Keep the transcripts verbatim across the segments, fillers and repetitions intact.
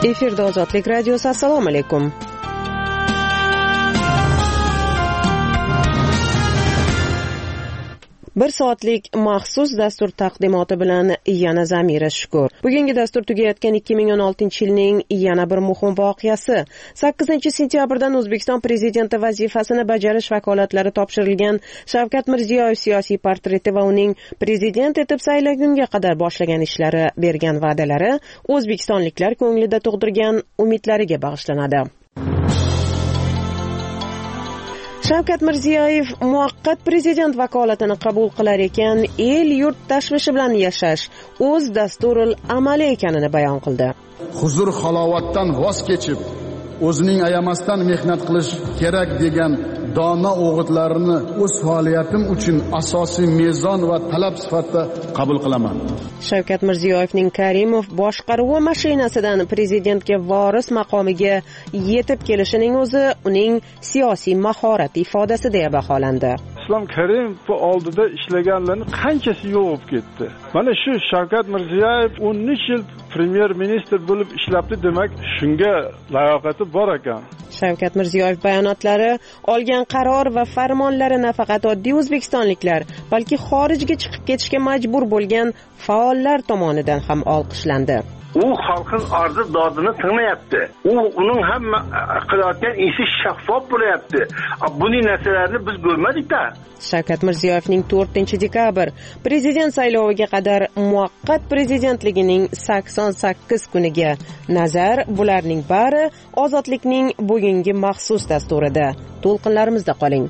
Efirda Ozodlik radiosi. Assalomu alaykum. Bir soatlik maxsus dastur taqdimoti bilan yana Zamira Shukur. Bugungi dastur tugayotgan ikki ming o'n oltinchi yilning yana bir muhim voqeasi. sakkizinchi sentyabrdan O'zbekiston prezidenti vazifasini bajarish vakolatlari topshirilgan Shavkat Mirziyoyev siyosiy portreti va uning prezident etib saylangunga qadar boshlagan ishlari, bergan va'dalari o'zbekistonliklar ko'nglida tug'dirgan umidlariga bag'ishlanadi. Shavkat Mirziyoyev muvaqqat prezident vakolatini qabul qilar ekan, el yurt tashvishi bilan yashash o'z dasturul amali ekanini bayon qildi. Huzur halovatdan voz kechib, o'zining ayamasdan mehnat qilish kerak degan dono o'g'itlarini o'z faoliyatim uchun asosiy mezon va talab sifatida qabul qilaman. Shavkat Mirziyoyevning Karimov boshqaruvi mashinasidan prezidentga voris maqomiga yetib kelishining o'zi uning siyosiy mahorati ifodasi deya baholandi. Islom Karimov bu oldida ishlaganlarning qanchasi yo'q bo'lib ketdi. Mana shu Shavkat Mirziyoyev o'n uch yil premyer ministr bo'lib ishlabdi, demak, shunga layoqati bor ekan. Shavkat Mirziyoyev bayonotlari, olgan qaror va farmonlari nafaqat oddiy o'zbekistonliklar, balki xorijga chiqib ketishga majbur bo'lgan faollar tomonidan ham olqishlandi. U xalqning arzu dodini tinglayapti. U uning hamma qilayotgan ishi shaffof bo'lyapti. Buning narsalarini biz ko'rmadik-da. Shavkat Mirziyoyevning to'rtinchi dekabr prezident sayloviga qadar muvaqqat prezidentligining sakson sakkiz kuniga nazar, bularning bari Ozodlikning bugungi maxsus dasturida. To'lqinlarimizda qoling.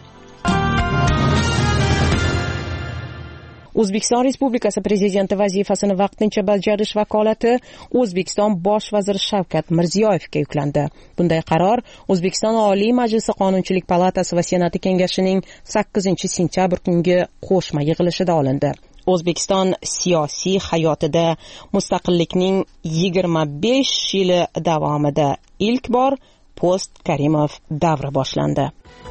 O'zbekiston Respublikasi prezidenti vazifasini vaqtincha bajarish vakolati O'zbekiston bosh vaziri Shavkat Mirziyoyevga yuklandi. Bunday qaror O'zbekiston Oliy Majlisi Qonunchilik palatasi va Senati kengashining sakkizinchi sentyabr kungi qo'shma yig'ilishida olindi. O'zbekiston siyosiy hayotida mustaqillikning yigirma besh yili davomida ilk bor post Karimov davri boshlandi.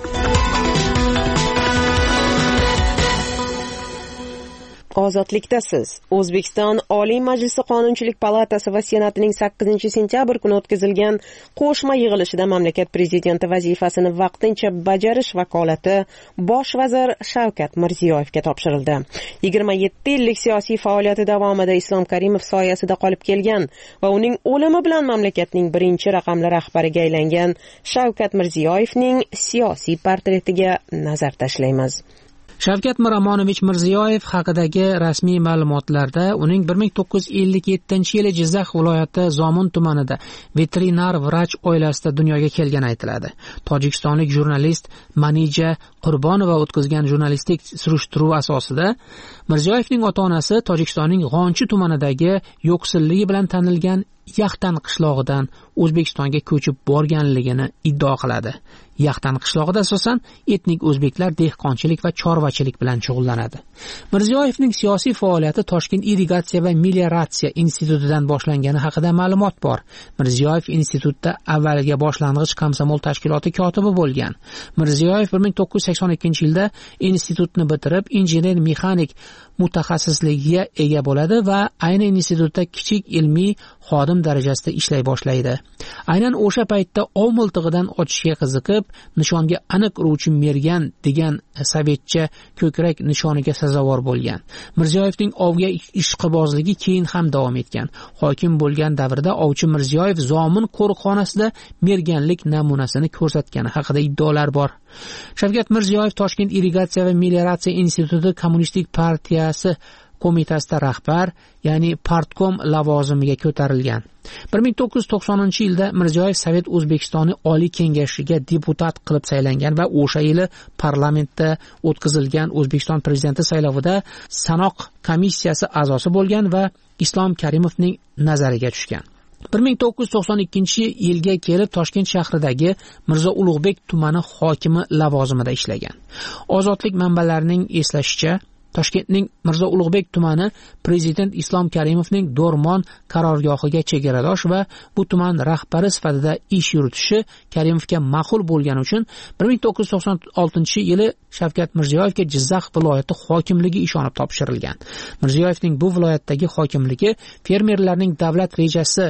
Ozodlikdasiz. O'zbekiston Oliy Majlisi Qonunchilik palatasi va Senatining sakkizinchi sentyabr kuni o'tkazilgan qo'shma yig'ilishida mamlakat prezidenti vazifasini vaqtincha bajarish vakolati bosh vazir Shavkat Mirziyoyevga topshirildi. yigirma yetti yillik siyosiy faoliyati davomida Islom Karimov soyasida qolib kelgan va uning o'limi bilan mamlakatning birinchi raqamli rahbariga aylangan Shavkat Mirziyoyevning siyosiy portretiga nazar tashlaymiz. Shavkat Miromonovich Mirziyoyev haqidagi rasmiy ma'lumotlarda uning bir ming to'qqiz yuz ellik yettinchi yili Jizzax viloyati Zomin tumanida veterinar vrach oilasida dunyoga kelgani aytiladi. Tojikistonlik jurnalist Manija Qurbonova o'tkazgan jurnalistik surishtiruv asosida Mirziyoyevning ota-onasi Tojikistonning G'onchi tumanidagi yo'qsilligi bilan tanilgan Yaxtan qishlog'idan O'zbekistonga ko'chib borganligini iddao qiladi. Yaxtan qishlog'ida asosan etnik o'zbeklar dehqonchilik va chorvachilik bilan shug'ullanadi. Mirziyoyevning siyosiy faoliyati Toshkent irrigatsiya va melioratsiya institutidan boshlangani haqida ma'lumot bor. Mirziyoyev institutda avvaliga boshlang'ich komsomol tashkiloti kotibi bo'lgan. Mirziyoyev bir ming to'qqiz yuz sakson ikkinchi yilda institutni bitirib, injener mexanik mutaxassisligiga ega bo'ladi va ayni institutda kichik ilmiy xodim darajasida ishlay boshlaydi. Aynan o'sha paytda ov miltig'idan ochishga qiziqib, nishonga aniq uruvchi mergan degan sovetcha ko'krak nishoniga sazovor bo'lgan. Mirziyoyevning ovga ishqibozligi keyin ham davom etgan. Hokim bo'lgan davrda ovchi Mirziyoyev Zomin qo'riqxonasida merganlik namunasini ko'rsatgani haqida iddaolar bor. Shavkat Mirziyoyev Toshkent irrigatsiya va melioratsiya instituti kommunistik partiyasi qo'mitasida rahbar, ya'ni partkom lavozimiga ko'tarilgan. bir ming to'qqiz yuz to'qsoninchi yilda Mirziyoyev Sovet O'zbekistoni Oliy Kengashiga deputat qilib saylangan va o'sha yili parlamentda o'tkazilgan O'zbekiston prezidenti saylovida sanoq komissiyasi a'zosi bo'lgan va Islom Karimovning nazariga tushgan. bir ming to'qqiz yuz to'qson ikkinchi yilga kelib Toshkent shahridagi Mirzo Ulug'bek tumani hokimi lavozimida ishlagan. Ozodlik manbalarining eslashicha, Toshkentning Mirzo Ulug'bek tumani prezident Islom Karimovning Do'rmon qarorgohiga chegaradosh va bu tuman rahbari sifatida ish yuritishi Karimovga ma'qul bo'lgani uchun bir ming to'qqiz yuz to'qson oltinchi yili Shavkat Mirziyoyevga Jizzax viloyati hokimligi ishonib topshirilgan. Mirziyoyevning bu viloyatdagi hokimligi fermerlarning davlat rejasi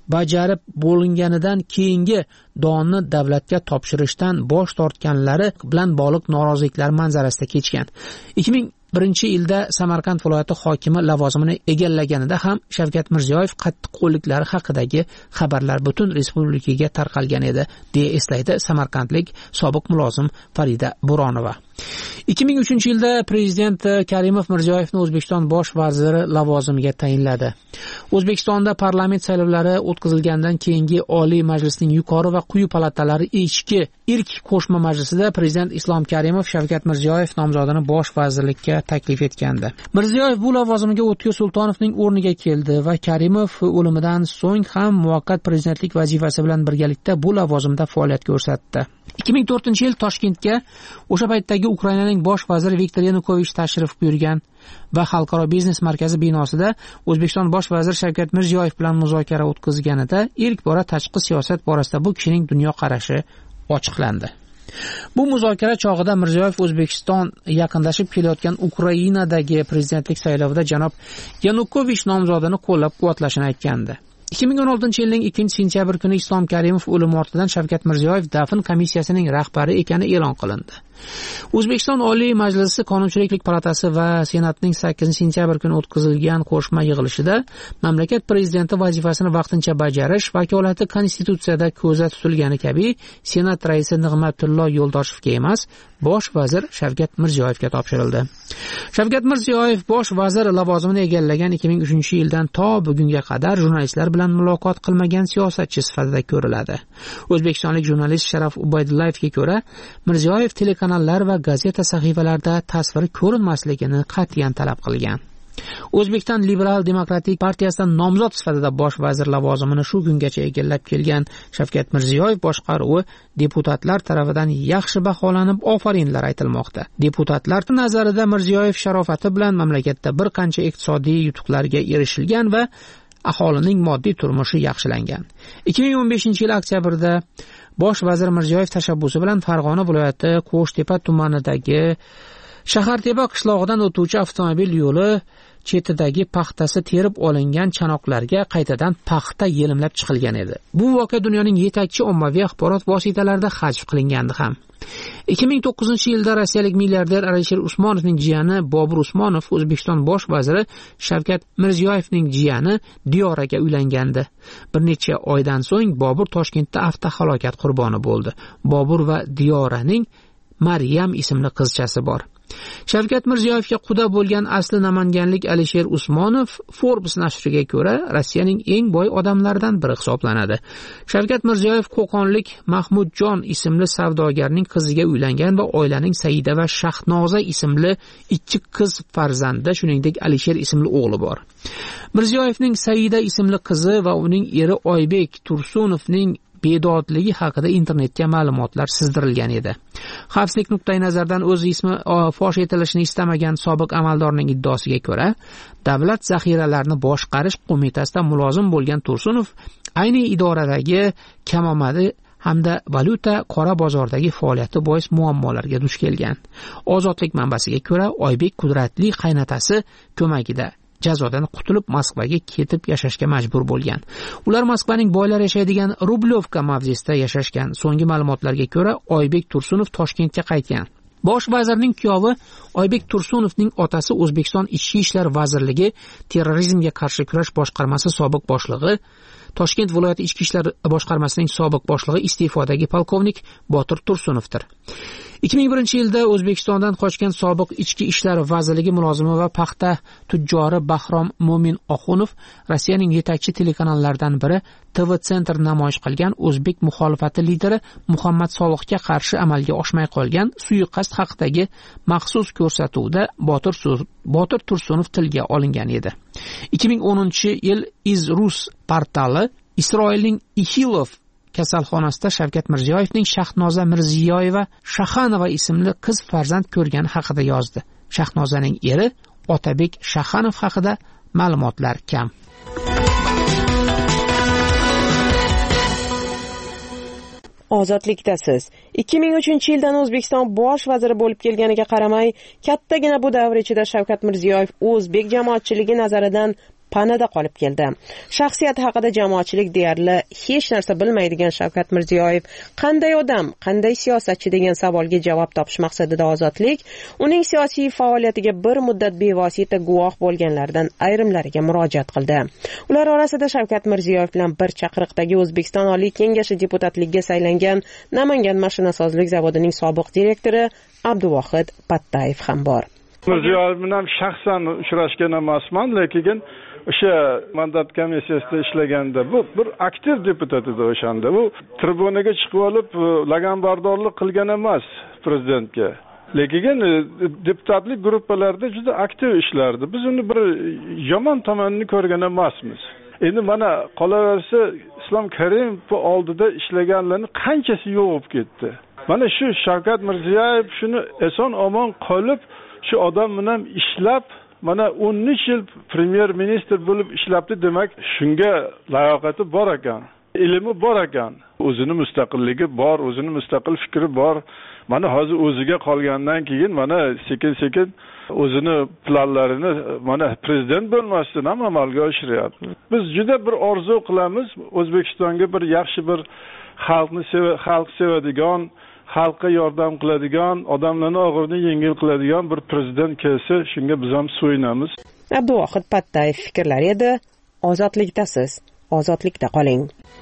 bajarib bo'linganidan keyingi donni davlatga topshirishdan bosh tortganlari bilan bog'liq noroziliklar manzarasida kechgan. ikki ming birinchi yilda Samarqand viloyati hokimi lavozimini egallaganida ham Shavkat Mirziyoyev qattiqqo'lliklari haqidagi xabarlar butun respublikaga tarqalgan edi, deya eslaydi samarqandlik sobiq mulozim Farida Buronova. ikki ming uchinchi yilda prezident Karimov Mirziyoyevni O'zbekiston bosh vaziri lavozimiga tayinladi. O'zbekistonda parlament saylovlari o'tkazilgandan keyingi Oliy Majlisning yuqori va quyi palatalari ichki ilk qo'shma majlisida prezident Islom Karimov Shavkat Mirziyoyev nomzodini bosh vazirlikka taklif etgandi. Mirziyoyev bu lavozimga O'tkir Sultonovning o'rniga keldi va Karimov o'limidan so'ng ham muvaqqat prezidentlik vazifasi bilan birgalikda bu lavozimda faoliyat ko'rsatdi. ikki ming to'rtinchi yil Toshkentga o'sha paytdagi Ukrainaning bosh vaziri Viktor Yanukovich tashrif buyurgan va Xalqaro biznes markazi binosida O'zbekiston bosh vaziri Shavkat Mirziyoyev bilan muzokara o'tkazganida ilk bora tashqi siyosat borasida bu kishining dunyo qarashi ochiqlandi. Bu muzokara chog'ida Mirziyoyev O'zbekiston yaqinlashib kelayotgan Ukrainadagi prezidentlik saylovida janob Yanukovich nomzodini qo'llab-quvvatlashini aytgandi. ikki ming o'n oltinchi yilning ikkinchi sentyabr kuni Islom Karimov o'limi ortidan Shavkat Mirziyoyev dafn komissiyasining rahbari ekani e'lon qilindi. O'zbekiston Oliy Majlisi Qonunchilik palatasi va Senatning sakkizinchi sentyabr kuni o'tkazilgan qo'shma yig'ilishida mamlakat prezidenti vazifasini vaqtincha bajarish vakolati konstitutsiyada ko'zda tutilgani kabi Senat raisi Nig'matullo Yo'ldoshevga emas, bosh vazir Shavkat Mirziyoyevga topshirildi. Shavkat Mirziyoyev bosh vazir lavozimini egallagan ikki ming uchinchi yildan to bugunga qadar jurnalistlar bilan muloqot qilmagan siyosatchi sifatida ko'riladi. O'zbekistonlik jurnalist Sharaf Ubaydullayevga ko'ra, Mirziyoyev telekanallar va gazeta sahifalarida tasviri ko'rinmasligini qat'iyan talab qilgan. O'zbekiston Liberal Demokratik partiyasidan nomzod sifatida bosh vazir lavozimini shu kungacha egallab kelgan Shavkat Mirziyoyev boshqaruvi deputatlar tarafidan yaxshi baholanib, ofarinlar aytilmoqda. Deputatlar nazarida Mirziyoyev sharofati bilan mamlakatda bir qancha iqtisodiy yutuqlarga erishilgan va aholining moddiy turmushi yaxshilangan. ikki ming o'n beshinchi yil oktyabrda bosh vazir Mirziyoyev tashabbusi bilan Farg'ona viloyati Qo'shtepa tumanidagi Shahartepa qishlog'idan o'tuvchi avtomobil yo'li chetidagi paxtasi terib olingan chanoqlarga qaytadan paxta yelimlab chiqilgan edi. Bu voqea dunyoning yetakchi ommaviy axborot vositalarida hajv qilingandi ham. ikki ming to'qqizinchi yilda rossiyalik milliarder Alisher Usmonovning jiyani Bobur Usmonov O'zbekiston bosh vaziri Shavkat Mirziyoyevning jiyani Diyoraga uylangandi. Bir necha oydan so'ng Bobur Toshkentda avtohalokat qurboni bo'ldi. Bobur va Diyoraning Maryam ismli qizchasi bor. Shavkat Mirziyoyevga quda bo'lgan asli namanganlik Alisher Usmonov Forbes nashriga ko'ra Rossiyaning eng boy odamlaridan biri hisoblanadi. Shavkat Mirziyoyev qo'qonlik Mahmudjon ismli savdogarning qiziga uylangan va oilaning Saida va Shahnoza ismli ikki qiz farzandi, shuningdek Alisher ismli o'g'li bor. Mirziyoyevning Saida ismli qizi va uning eri Oybek Tursunovning bedodligi haqida internetga ma'lumotlar sizdirilgan edi. Xavfsizlik nuqtai nazaridan o'z ismi fosh etilishini istamagan sobiq amaldorning iddaosiga ko'ra, Davlat zaxiralarini boshqarish qo'mitasida mulozim bo'lgan Tursunov ayni idoradagi kamomadi hamda valyuta qora bozordagi faoliyati bois muammolarga duch kelgan. Ozodlik manbasiga ko'ra, Oybek qudratli qaynotasi ko'magida jazodan qutulib Moskvaga ketib yashashga majbur bo'lgan. Ular Moskvaning boylar yashaydigan Rublyovka mavzesida yashashgan. So'nggi ma'lumotlarga ko'ra, Oybek Tursunov Toshkentga qaytgan. Bosh vazirning kuyovi Oybek Tursunovning otasi O'zbekiston Ichki ishlar vazirligi terrorizmga qarshi kurash boshqarmasi sobiq boshlig'i, Toshkent viloyati ichki ishlar boshqarmasining sobiq boshlig'i iste'fodagi polkovnik Botir Tursunovdir. ikki ming birinchi yilda O'zbekistondan qochgan sobiq ichki ishlar vazirligi mulozimi va paxta tujjori Bahrom Mo'min Oxunov Rossiyaning yetakchi telekanallaridan biri T V Center namoyish qilgan o'zbek muxolifati lideri Muhammad Solihga qarshi amalga oshmay qolgan suiqasd haqidagi maxsus ko'rsatuvda Botir Botir Tursunov tilga olingan edi. ikki ming o'ninchi yil Iz-Rus portali Isroilning Ihilov kasalxonasida Shavkat Mirziyoyevning Shahnoza Mirziyoyeva Shahanova ismli qiz farzand ko'rgani haqida yozdi. Shahnozaning eri Otabek Shahanov haqida ma'lumotlar kam. Ozodlikdasiz. ikki ming uchinchi yildan O'zbekiston bosh vaziri bo'lib kelganiga qaramay, kattagina bu davr ichida Shavkat Mirziyoyev o'zbek jamoatchiligi nazaridan panada qolib keldi. Shaxsiyat haqida jamoatchilik deyarli hech narsa bilmaydigan Shavkat Mirziyoyev qanday odam, qanday siyosatchi degan savolga javob topish maqsadida Ozodlik uning siyosiy faoliyatiga bir muddat bevosita guvoh bo'lganlardan ayrimlariga murojaat qildi. Ular orasida Shavkat Mirziyoyev bilan bir chaqiriqdagi O'zbekiston Oliy Kengashi deputatligiga saylangan Namangan mashinasozlik zavodining sobiq direktori Abduvohid Pattayev ham bor. Mirziyoyev bilan shaxsan uchrashgan emasman, lekin o'sha mandat komissiyasida ishlaganda bu bir aktiv deputat edi o'shanda. Bu tribunaga chiqib olib laganbardorlik qilgan emas prezidentga. Lekin deputatlik gruppalarida juda aktiv ishlardi. Biz uni bir yomon tomonini ko'rgan emasmiz. Endi mana qolaversa Islom Karimov oldida ishlaganlarning qanchasi yo'qib ketdi. Mana shu Shavkat Mirziyoyev shuni eson omon qolib, shu odam bilan ishlab, mana o'n uch yil premyer ministr bo'lib ishlabdi, demak, shunga layoqati bor ekan, ilmi bor ekan, o'zini mustaqilligi bor, o'zini mustaqil fikri bor. Mana hozir o'ziga qolgandan keyin mana sekin-sekin o'zini planlarini mana prezident bo'lmasdan ham amalga oshiryapti. Biz juda bir orzu qilamiz, O'zbekistonga bir yaxshi bir xalqni xalq sevadigan, xalqqa yordam qiladigan, odamlarning og'irini yengil qiladigan bir prezident kelsa, shunga biz ham so'yinamiz. Abduvohid Pattayev fikrlari edi. Ozodlikdasiz, ozodlikda qoling.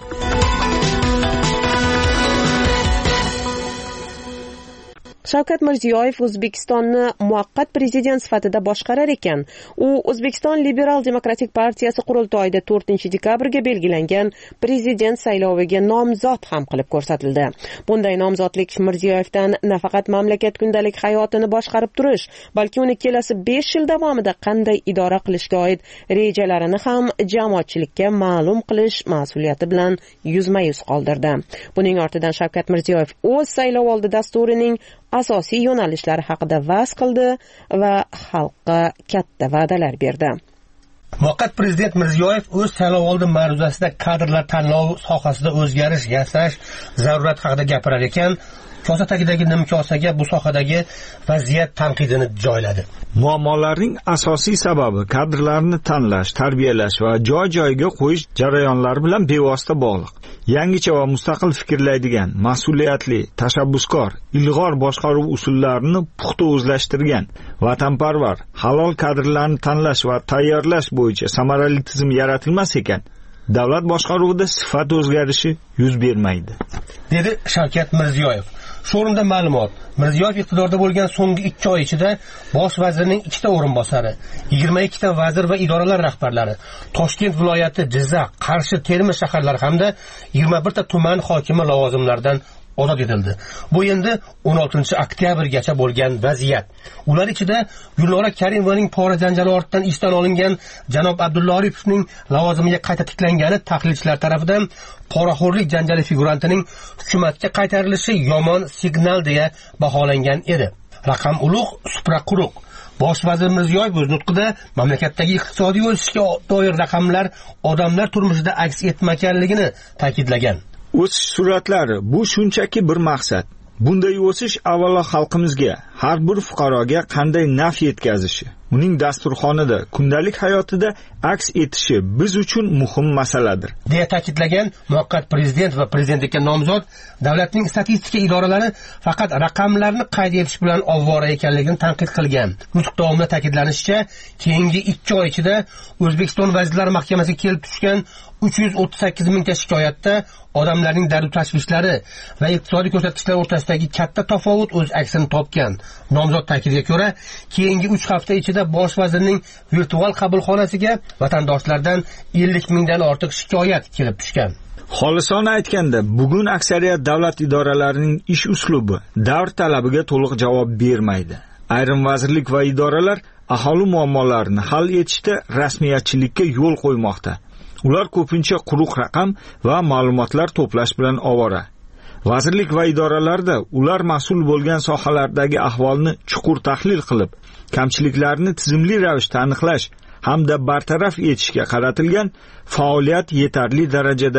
Shavkat Mirziyoyev O'zbekistonni muvaqqat prezident sifatida boshqarar ekan, u O'zbekiston Liberal Demokratik partiyasi qurultoyida to'rtinchi dekabrga belgilangan prezident sayloviga nomzod ham qilib ko'rsatildi. Bunday nomzodlik Mirziyoyevdan nafaqat mamlakat kundalik hayotini boshqarib turish, balki uni kelasi besh yil davomida qanday idora qilishga oid rejalarini ham jamoatchilikka ma'lum qilish mas'uliyati bilan yuzma-yuz qoldirdi. Buning ortidan Shavkat Mirziyoyev o'z saylovoldi dasturining asosiy yo'nalishlari haqida va'z qildi va xalqqa katta va'dalar berdi. Muvaqqat prezident Mirziyoyev o'z saylovoldi ma'ruzasida kadrlar tanlovi sohasida o'zgarish yasash zarurati haqida gapirar ekan, kosa tagidagi nimkosaga bu sohadagi vaziyat tanqidini joyladi. Muammolarning asosiy sababi kadrlarni tanlash, tarbiyalash va joy-joyiga qo'yish jarayonlari bilan bevosita bog'liq. Yangicha va mustaqil fikrlaydigan, mas'uliyatli, tashabbuskor, ilg'or boshqaruv usullarini puxta o'zlashtirgan, vatanparvar, halol kadrlarni tanlash va tayyorlash bo'yicha samarali tizim yaratilmas ekan, davlat boshqaruvida sifat o'zgarishi yuz bermaydi, dedi Shavkat Mirziyoyev. Shu o'rinda ma'lumot, Mirziyoyev iqtidorda bo'lgan so'nggi ikki oy ichida bosh vazirning ikkita o'rinbosari, yigirma ikkita vazir va idoralar rahbarlari, Toshkent viloyati, Jizzax, Qarshi, Termiz shaharlari hamda yigirma birta tuman hokimi lavozimlaridan ozod etildi. Bu endi o'n oltinchi oktyabrgacha bo'lgan vaziyat. Ular ichida Gulnora Karimovaning pora janjali ortidan ishdan olingan janob Abdulla Oripovning lavozimiga qayta tiklangani tahlilchilar tomonidan poraxo'rlik janjali figurantining hukumatga qaytarilishi yomon signal deya baholangan edi. Raqam ulug', supra quruq. Bosh vazir Mirziyoyev o'z nutqida mamlakatdagi iqtisodiy o'sishga doir raqamlar odamlar turmushida aks etmaganligini ta'kidlagan. O'sish suratlari bu shunchaki bir maqsad. Bunday o'sish avvalo xalqimizga, har bir fuqaroga qanday naf yetkazishi, uning dasturxonida, kundalik hayotida aks etishi biz uchun muhim masaladir, deya ta'kidlagan muvaqqat prezident va prezidentlikka nomzod davlatning statistika idoralari faqat raqamlarni qayd etish bilan ovvora ekanligini tanqid qilgan. Nutq davomida ta'kidlanishicha, keyingi ikki oy ichida O'zbekiston Vazirlar Mahkamasiga kelib tushgan uch yuz o'ttiz sakkiz mingta shikoyatda odamlarning dardu tashvishlari va iqtisodiy ko'rsatkichlar o'rtasidagi katta tafovut o'z aksini topgan. Nomzod ta'kidiga ko'ra, keyingi uch hafta ichida bosh vazirning virtual qabulxonasiga vatandoshlardan ellik mingdan ortiq shikoyat kelib tushgan. Xolisona aytganda, bugun aksariyat davlat idoralarining ish uslubi davr talabiga to'liq javob bermaydi. Ayrim vazirlik va idoralar aholi muammolarini hal etishda rasmiyatchilikka yo'l qo'ymoqda. Ular ko'pincha quruq raqam va ma'lumotlar to'plash bilan ovora. Vazirlik va idoralarda ular mas'ul bo'lgan sohalardagi ahvolni chuqur tahlil qilib, kamchiliklarni tizimli ravishda aniqlash hamda bartaraf etishga qaratilgan faoliyat yetarli darajada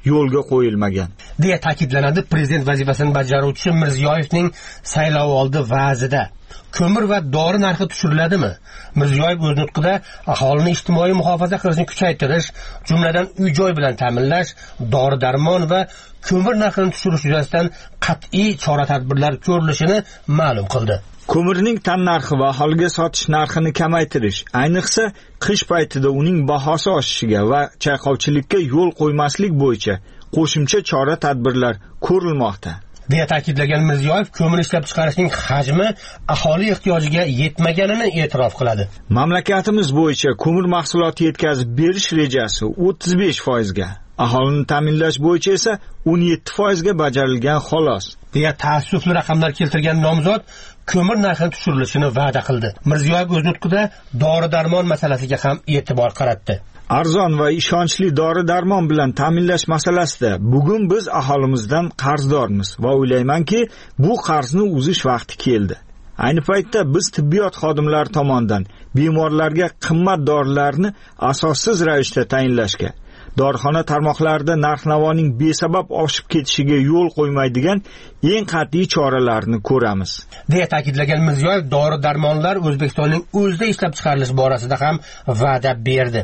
yo'lga qo'yilmagan deya ta'kidlanadi prezident vazifasini bajaruvchi Mirziyoyevning saylovoldi va'zida. Ko'mir va dori narxi tushiriladimi? Mirziyoyev o'z nutqida aholini ijtimoiy muhofaza qilishni kuchaytirish, jumladan uy-joy bilan ta'minlash, dori-darmon va ko'mir narxini tushirish yuzasidan qat'iy chora-tadbirlar ko'rilishini ma'lum qildi. Ko'mirning tan narxi va aholiga sotish narxini kamaytirish, ayniqsa qish paytida uning bahosi oshishiga va chayqovchilikka yo'l qo'ymaslik bo'yicha qo'shimcha chora-tadbirlar ko'rilmoqda. deya ta'kidlagan Mirziyoyev, ko'mir ishlab chiqarishning hajmi aholi ehtiyojiga yetmaganini e'tirof qiladi. Mamlakatimiz bo'yicha ko'mir mahsuloti yetkazib berish rejasi o'ttiz besh foizga, aholini ta'minlash bo'yicha esa o'n yetti foizga bajarilgan xolos, deya taassufli raqamlar keltirgan nomzod ko'mir narxi tushirilishini va'da qildi. Mirziyoyev o'z nutqida dori-darmon masalasiga ham e'tibor qaratdi. Arzon va ishonchli dori-darmon bilan ta'minlash masalasida bugun biz aholimizdan qarzdormiz va o'ylaymanki, bu qarzni uzish vaqti keldi. Ayni paytda biz tibbiyot xodimlari tomonidan bemorlarga qimmat dorilarni asossiz ravishda tayinlashga, dorixona tarmoqlarida narx-navoning besabab oshib ketishiga yo'l qo'ymaydigan eng qat'iy choralarni ko'ramiz, deya ta'kidlagan Mirziyoyev, dori-darmonlar O'zbekistonning o'zida ishlab chiqarilishi borasida ham va'da berdi.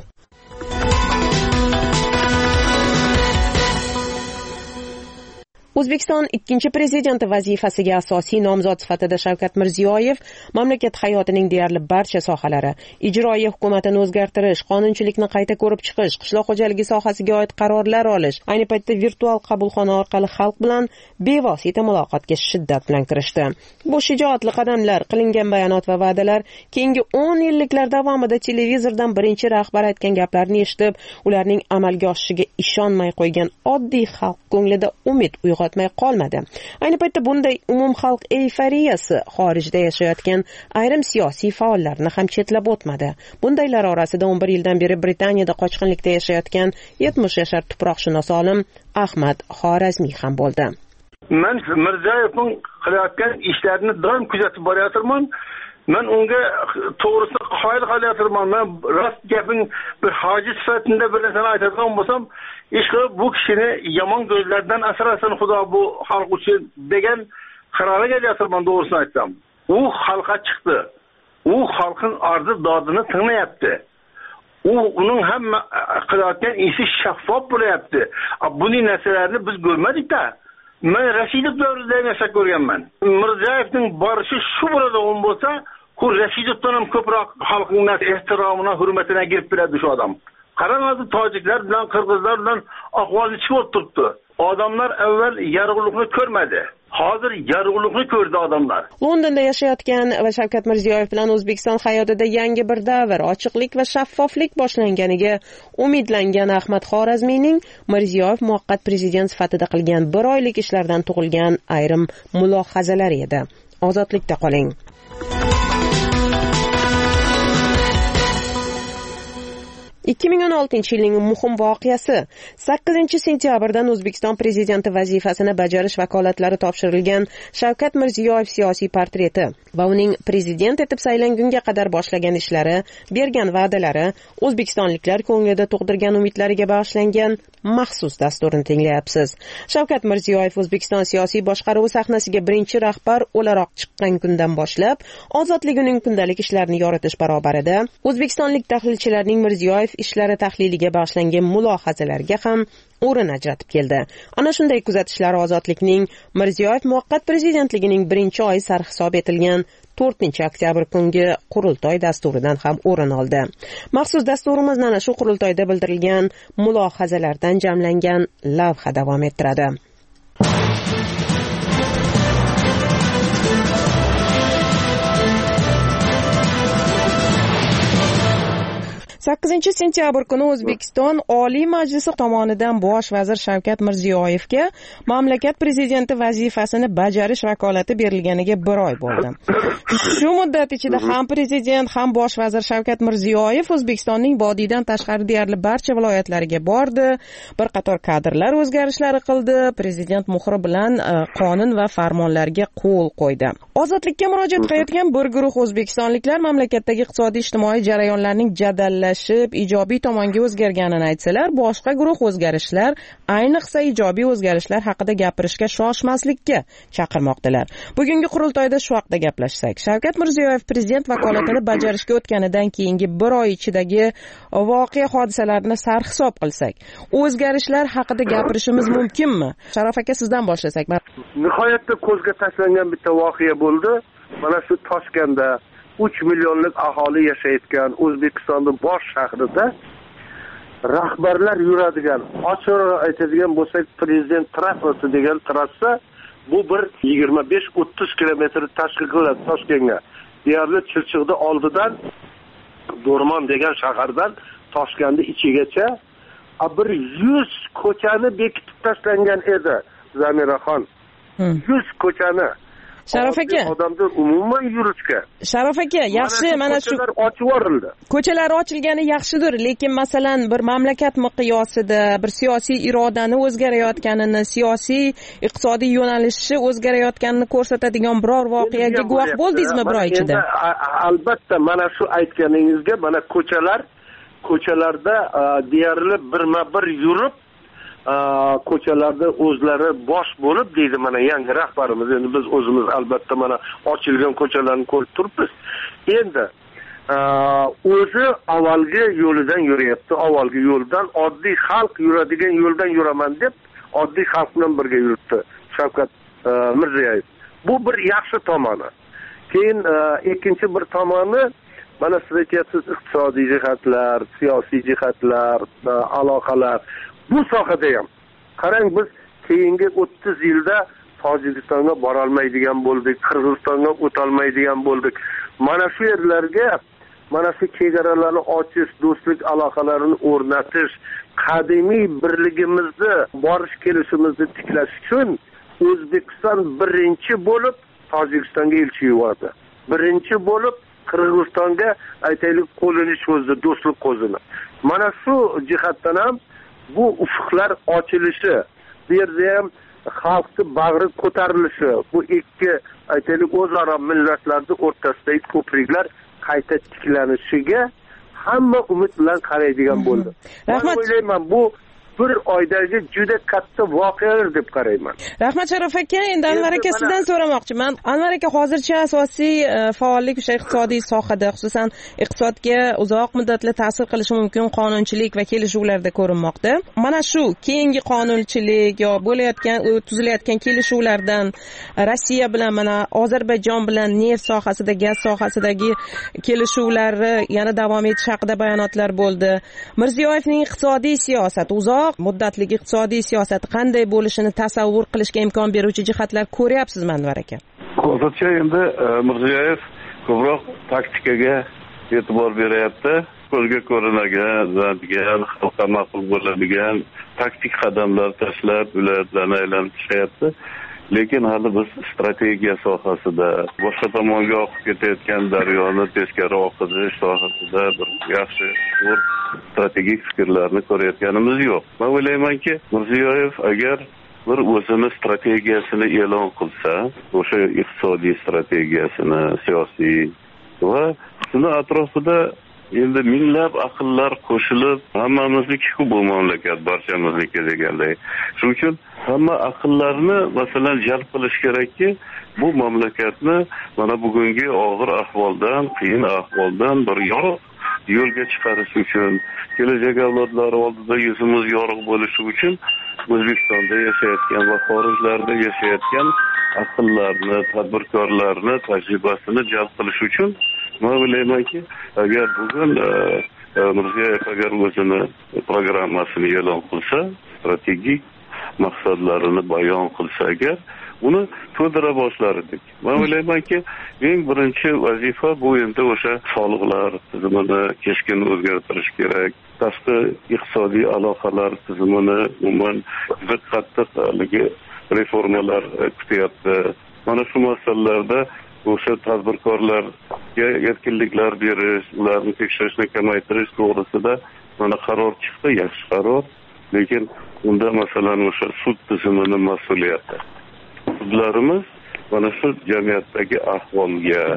O'zbekiston ikkinchi prezidenti vazifasiga asosiy nomzod sifatida Shavkat Mirziyoyev mamlakat hayotining deyarli barcha sohalari, ijroiya hukumatini o'zgartirish, qonunchilikni qayta ko'rib chiqish, qishloq xo'jaligi sohasiga oid qarorlar olish, ayni paytda virtual qabulxona orqali xalq bilan bevosita muloqotga shiddat bilan kirishdi. Bu shijoatli qadamlar, qilingan bayonot va va'dalar keyingi o'n yilliklar davomida televizordan birinchi rahbar aytgan gaplarni eshitib, ularning amalga oshishiga ishonmay qo'ygan oddiy xalq ko'nglida umid uyg'otdi o'tmay qolmadi. Ayni paytda bunday umum xalq eyforiyasi xorijda yashayotgan ayrim siyosiy faollarni ham chetlab o'tmadi. Bundaylar orasida o'n bir yildan beri Britaniyada qochqinlikda yashayotgan yetmish yashar tuproqshunos olim Ahmad Xorazmiy ham bo'ldi. Men Mirziyoyevning qilayotgan ishlarini doim kuzatib borayotirman. Men unga to'g'risi qoyil qolayotirman. Men rost gaping bir hoji sifatida bir narsani aytadigan bo'lsam, ishqi bu kishini yomon ko'zlardan asrasin Xudo bu xalq uchun degan qarorga kelayotirman, to'g'risini aytsam. U xalqqa chiqdi. U xalqning arzi dodini tinglayapti. U uning hamma qilayotgan ishi shaffof bo'lyapti. Buning narsalarni biz ko'rmadik-da. Men Rashidov davrida yashab ko'rganman. Mirziyoyevning borishi shu bo'ladigan bo'lsa, ku Rashidovdan ham ko'proq xalqning ehtiromini, hurmatini girib biladi shu odam. Qarang, hozir tojiklar bilan qirg'izlar bilan ahvolni chiqib turibdi. Odamlar avval yorug'likni ko'rmadi. Hozir yorug'likni ko'rdi odamlar. Londonda yashayotgan va Shavkat Mirziyoyev bilan O'zbekiston hayotida yangi bir davr, ochiqlik va shaffoflik boshlanganiga umidlangan Ahmad Xorazmiyning Mirziyoyev muvaqqat prezident sifatida qilgan bir oylik ishlardan tug'ilgan ayrim mulohazalari edi. Ozodlikda qoling. ikki ming o'n oltinchi yilning muhim voqeasi. sakkizinchi sentyabrdan O'zbekiston prezidenti vazifasini bajarish vakolatlari topshirilgan Shavkat Mirziyoyev siyosiy portreti va uning prezident etib saylangunga qadar boshlagan ishlari, bergan va'dalari, o'zbekistonliklar ko'nglida tug'dirgan umidlariga bag'ishlangan maxsus dasturni tinglayapsiz. Shavkat Mirziyoyev O'zbekiston siyosiy boshqaruvi sahnasiga birinchi rahbar o'laroq chiqqan kundan boshlab, ozodlik uning kundalik ishlarini yoritish barobarida o'zbekistonlik tahlilchilarning Mirziyoyev ishlari tahliliga bag'ishlangan mulohazalariga ham o'rin ajratib keldi. Ana shunday kuzatishlar ozodlikning Mirziyoyev muvaqqat prezidentligining birinchi oyi sarhisob etilgan to'rtinchi oktyabr kungi qurultoy dasturidan ham o'rin oldi. Maxsus dasturimizni ana shu qurultoyda bildirilgan mulohazalardan jamlangan lavha davom ettiradi. sakkizinchi sentyabr kuni O'zbekiston Oliy Majlisi tomonidan Bosh vazir Shavkat Mirziyoyevga mamlakat prezidenti vazifasini bajarish vakolati berilganiga bir oy bo'ldi. Shu muddat ichida ham prezident, ham bosh vazir Shavkat Mirziyoyev O'zbekistonning vodiydan tashqari deyarli barcha viloyatlariga bordi, bir qator kadrlar o'zgarishlari qildi, prezident muhri bilan qonun va farmonlarga qo'l qo'ydi. Ozodlikka murojaat qilayotgan bir guruh o'zbekistonliklar mamlakatdagi iqtisodiy ijtimoiy jarayonlarning jadallashib tayinlashib ijobiy tomonga o'zgarganini aytsalar, boshqa guruh o'zgarishlar, ayniqsa ijobiy o'zgarishlar haqida gapirishga shoshmaslikka chaqirmoqdalar. Bugungi qurultoyda shu haqida gaplashsak, Shavkat Mirziyoyev prezident vakolatini bajarishga o'tganidan keyingi bir oy ichidagi voqea hodisalarni sarhisob qilsak, o'zgarishlar haqida gapirishimiz mumkinmi? Sharof aka, sizdan boshlasak. Nihoyatda ko'zga tashlangan bitta voqea bo'ldi. Mana shu Toshkentda uch millionlik aholi yashayotgan O'zbekistonning bosh shahrida rahbarlar yuradigan, ochiqroq aytadigan bo'lsak, prezident trassasi degan trassa bu bir yigirma besh o'ttiz kilometr tashkil qiladi Toshkentga. Deyarli Chirchiqda oldidan Do'rmon degan shahardan Toshkentning ichigacha bir yuz ko'chani bekitib tashlangan edi, Zamiraxon. yuz ko'chani. Sharof aka, odamlar umuman yurishga. Sharof aka, yaxshi, mana shu ko'chalar ochib yuborildi. Ko'chalar ochilgani yaxshidir, lekin masalan bir mamlakat miqyosida bir siyosiy irodani o'zgarayotganini, siyosiy iqtisodiy yo'nalishi o'zgarayotganini ko'rsatadigan biror voqeaga guvoh bo'ldingizmi bir oy ichida? Albatta, mana shu aytganingizga, mana ko'chalar ko'chalarda deyarli birma-bir yurib, ko'chalarda o'zlari bosh bo'lib deydi mana yangi rahbarimiz. Endi biz o'zimiz albatta mana ochilgan ko'chalarni ko'rib turibmiz. Endi o'zi avvalgi yo'lidan yuryapti, avvalgi yo'ldan, oddiy xalq yuradigan yo'ldan yuraman deb oddiy xalq bilan birga yuribdi Shavkat Mirziyoyev. Bu bir yaxshi tomoni. Keyin ikkinchi bir tomoni, mana siz aytyapsiz, iqtisodiy jihatlar, siyosiy jihatlar, aloqalar. Bu sohada ham qarang, biz keyingi o'ttiz yilda Tojikistonga bora olmaydigan bo'ldik, Qirg'izistonga o'ta olmaydigan bo'ldik. Mana shu yerlarga, mana shu chegaralarni ochish, do'stlik aloqalarini o'rnatish, qadimiy birligimizni, borish kelishimizni tiklash uchun O'zbekiston birinchi bo'lib Tojikistonga elchi yubordi. Birinchi bo'lib Qirg'izistonga aytaylik qo'lini cho'zdi, do'stlik qo'zini. Mana shu jihatdan ham bu ufqlar ochilishi, bu yerda ham xalqning bag'ri ko'tarilishi, bu ikki aytaylik o'zaro millatlarning o'rtasidagi ko'priklar qayta tiklanishiga hamma umid bilan qaraydigan bo'ldi. Men o'ylayman, bu bir oydagi juda katta voqealar deb qarayman. Rahmat Sharof aka, endi Anvar aka sizdan so'ramoqchiman. Anvar aka, hozircha asosiy faollik o'sha iqtisodiy sohada, xususan iqtisodga uzoq muddatli ta'sir qilishi mumkin qonunchilik va kelishuvlarda ko'rinmoqda. Mana shu keyingi qonunchilik yo bo'layotgan, tuzilayotgan kelishuvlardan Rossiya bilan, mana Ozarbayjon bilan neft sohasida, gaz sohasidagi kelishuvlari yana davom etishi haqida bayonotlar bo'ldi. Mirziyoyevning iqtisodiy siyosati, uzoq muddatli iqtisodiy siyosati qanday bo'lishini tasavvur qilishga imkon beruvchi jihatlar ko'ryapsizmi Anvar aka? Hozircha endi Mirziyoyev ko'proq taktikaga e'tibor beryapti. Ko'zga ko'rinadigan, xalqqa ma'qul bo'ladigan taktik qadamlar tashlab, ularni aylanib chiqyapti. Lekin hali biz strategiya sohasida, boshqa tomonga oqib ketayotgan daryoni teskari oqizish sohasida bir yaxshi zo'r strategik fikrlarni ko'rayotganimiz yo'q. Men o'ylaymanki, Mirziyoyev agar bir o'zini strategiyasini e'lon qilsa, o'sha iqtisodiy strategiyasini, siyosiy va shuni atrofida endi minglab aqllar qo'shilib, hammamizniki bu mamlakat barchamizniki deganday. Shuning uchun hamma aqllarni masalan jalb qilish kerakki, bu mamlakatni mana bugungi og'ir ahvoldan, qiyin ahvoldan bir yorug' yo'lga chiqarish uchun, kelajak avlodlar oldida yuzimiz yorug' bo'lishi uchun O'zbekistonda yashayotgan va xorijlarda yashayotgan aqllarni, tadbirkorlarni tajribasini jalb qilish uchun men o'ylaymanki, agar bugun Mirziyoyev agar o'zini programmasini e'lon qilsa, strategik maqsadlarini bayon qilsa, agar uni to'ldira boshlar edik. Men o'ylaymanki, eng birinchi vazifa bu endi o'sha soliqlar tizimini keskin o'zgartirish kerak. Tashqi iqtisodiy aloqalar tizimini umuman juda qattiq reformalar kutyapti. Mana shu masalalarda o'sha tadbirkorlarga erkinliklar berish, ularni tekshirishni kamaytirish to'g'risida mana qaror chiqdi, yaxshi qaror. Lekin unda masalan o'sha sud tizimining mas'uliyati. Sudlarimiz mana shu jamiyatdagi ahvolga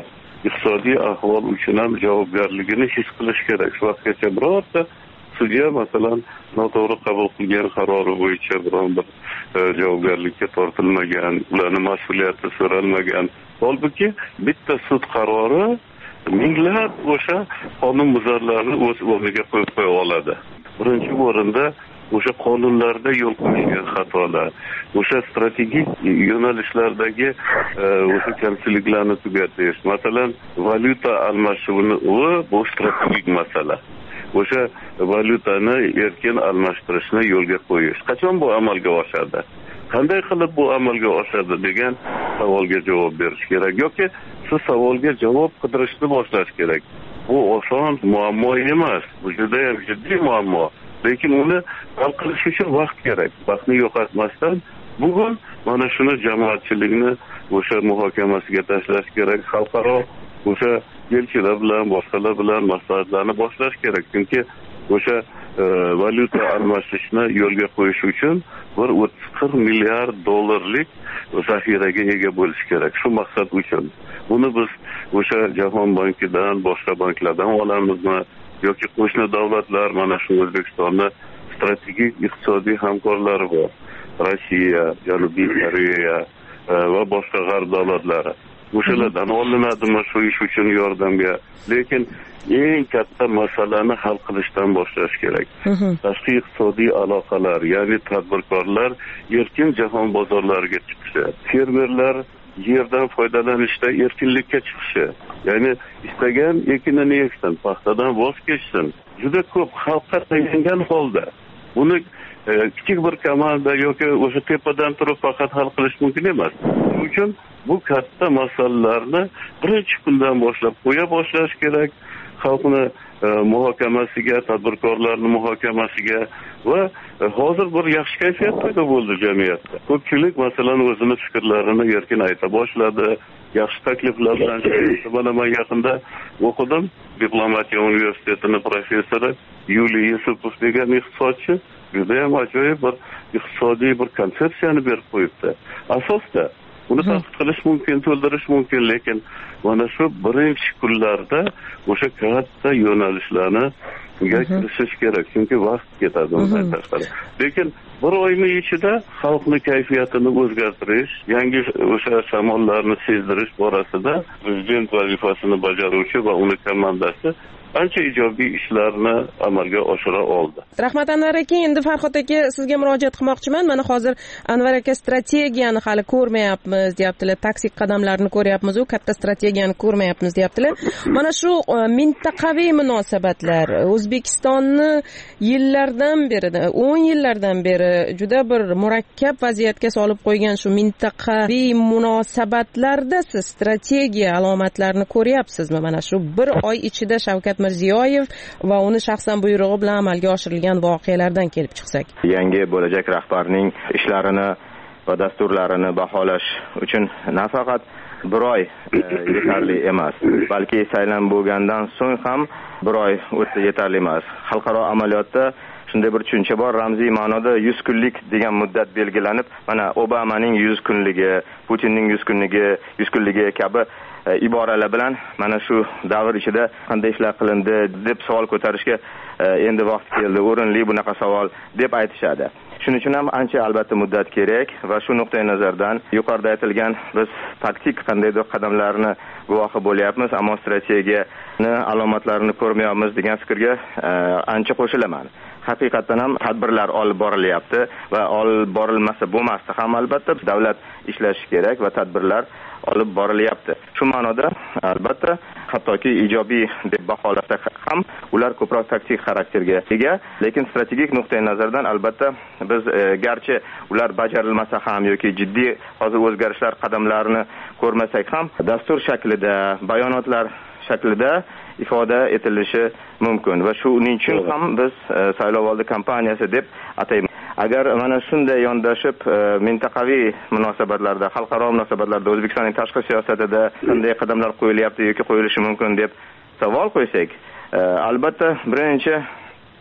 iqtisodiy ahvol uchun ham javobgarligini his qilish kerak. Shu vaqtgacha birorta sudya masalan noto'g'ri qabul qilgan qarori bo'yicha biron bir javobgarlikka tortilmagan, ularning mas'uliyati so'ralmagan. Holbuki bitta sud qarori minglab o'sha qonun buzarlarni o'z o'rniga qo'yib qo'ya oladi. Birinchi o'rinda o'sha qonunlarda yo'l qo'yilgan xatolar, o'sha strategik yo'nalishlardagi o'sha kamchiliklarni tugatish, masalan valyuta almashuvi bu strategik masala. O'sha valyutani erkin almashtirishni yo'lga qo'yish qachon bu amalga oshadi? Qanday qilib bu amalga oshadi degan savolga javob berish kerak yoki shu savolga javob qidirishni boshlash kerak. Bu oson muammo emas, bu juda ham jiddiy muammo. Lekin uni hal qilish uchun vaqt kerak. Vaqtni yo'qotmasdan bugun mana shuni jamoatchilikni o'sha muhokamasiga tashlash kerak. Xalqaro o'sha elchilar bilan, boshqalar bilan maslahatlarni boshlash kerak. Chunki o'sha valyuta almashishni yo'lga qo'yish uchun bir o'ttiz qirq milliard dollarlik zaxiraga ega bo'lish kerak. Shu maqsad uchun. Buni biz o'sha Jahon bankidan, boshqa banklardan olamizmi yoki qo'shni davlatlar, mana shu O'zbekistonda strategik iqtisodiy hamkorlari bor. Rossiya, Janubiy Koreya va boshqa g'arb davlatlari. O'shalardan olinadimi shu ish uchun yordamga? Lekin eng katta masalani hal qilishdan boshlash kerak. Tashqi iqtisodiy aloqalar, ya'ni tadbirkorlar erkin jahon bozorlariga chiqishi, fermerlar yerdan foydalanishda erkinlikka chiqishi, ya'ni istagan ekinini eksin, paxtadan voz kechsin. Juda ko'p xalqqa tayangan holda buni kichik bir komanda yoki o'sha tepadan turib faqat hal qilish mumkin emas. Shuning uchun bu katta masalalarni birinchi kundan boshlab qo'ya boshlash kerak. Xalqni muhokamasiga, tadbirkorlarning muhokamasiga va hozir bir yaxshi kayfiyat paydo bo'ldi jamiyatda. Ko'pchilik masalan o'zini fikrlarini erkin ayta boshladi. Yaxshi takliflar bilan chiqdi. Mana men yaqinda o'qidim. Diplomatiya universitetining professori Yuliy Yusupov degan iqtisodchi juda ham ajoyib bir iqtisodiy bir konsepsiyani berib qo'yibdi. Asosda uni tasdiq qilish mumkin, to'ldirish mumkin, lekin mana shu birinchi kunlarda o'sha katta yo'nalishlarni kirishish kerak, chunki vaqt ketadi undan tashqari. Lekin bir oyning ichida xalqning kayfiyatini o'zgartirish, yangi o'sha shamollarni sezdirish borasida prezident vazifasini bajaruvchi va uning komandasi ancha ijobiy ishlarni amalga oshira oldi. Rahmat Anvar aka, endi Farhod aka sizga murojaat qilmoqchiman. Mana hozir Anvar aka strategiyani hali ko'rmayapmiz, deyaptilar. Taktik qadamlarni ko'ryapmiz, u katta strategiyani ko'rmayapmiz, deyaptilar. Mana shu mintaqaviy munosabatlar O'zbekistonni yillardan beri, o'n yillardan beri juda bir murakkab vaziyatga solib qo'ygan shu mintaqaviy munosabatlarda siz strategiya alomatlarini ko'ryapsizmi? Mana shu bir oy ichida Shavkat Mirziyoyev va uni shaxsan buyrug'i bilan amalga oshirilgan voqealardan kelib chiqsak. Yangi bo'lajak rahbarning ishlarini va dasturlarini baholash uchun nafaqat bir oy yetarli emas, balki saylan bo'lgandan so'ng ham bir oy o'tsa yetarli emas. Xalqaro amaliyotda shunday bir tushuncha bor, ramziy ma'noda yuz kunlik degan muddat belgilanib, mana Obamaning yuz kunligi, Putinning yuz kunligi, yuz kunligi kabi iboralar bilan mana shu davr ichida qanday ishlar qilindi deb savol ko'tarishga endi vaqt keldi, o'rinli bunaqa savol deb aytishadi. Shuning uchun ham ancha albatta muddat kerak va shu nuqtai nazardan yuqorida aytilgan biz taktik qandaydir qadamlarni guvohi bo'lyapmiz, ammo strategiyani alomatlarini ko'rmayapmiz degan fikrga ancha qo'shilaman. Haqiqatan ham tadbirlar olib borilyapti va olib borilmasa bo'lmasdi ham albatta davlat ishlashi kerak va tadbirlar olib borilyapti. Shu ma'noda albatta hattoki ijobiy deb baholashda ham ular ko'proq taktik xarakterga ega, lekin strategik nuqtai nazardan albatta biz e, garchi ular bajarilmasa ham yoki jiddiy hozir o'zgarishlar qadamlarini ko'rmasak ham dastur shaklida, bayonotlar shaklida ifoda etilishi mumkin va shuning uchun ham biz e, saylovoldi kampaniyasi deb ataymiz. Agar mana shunday yondashib e, mintaqaviy munosabatlarda, xalqaro munosabatlarda O'zbekistonning tashqi siyosatida qanday qadamlar qo'yilyapti yoki qo'yilishi mumkin deb savol qo'ysak, e, albatta birinchi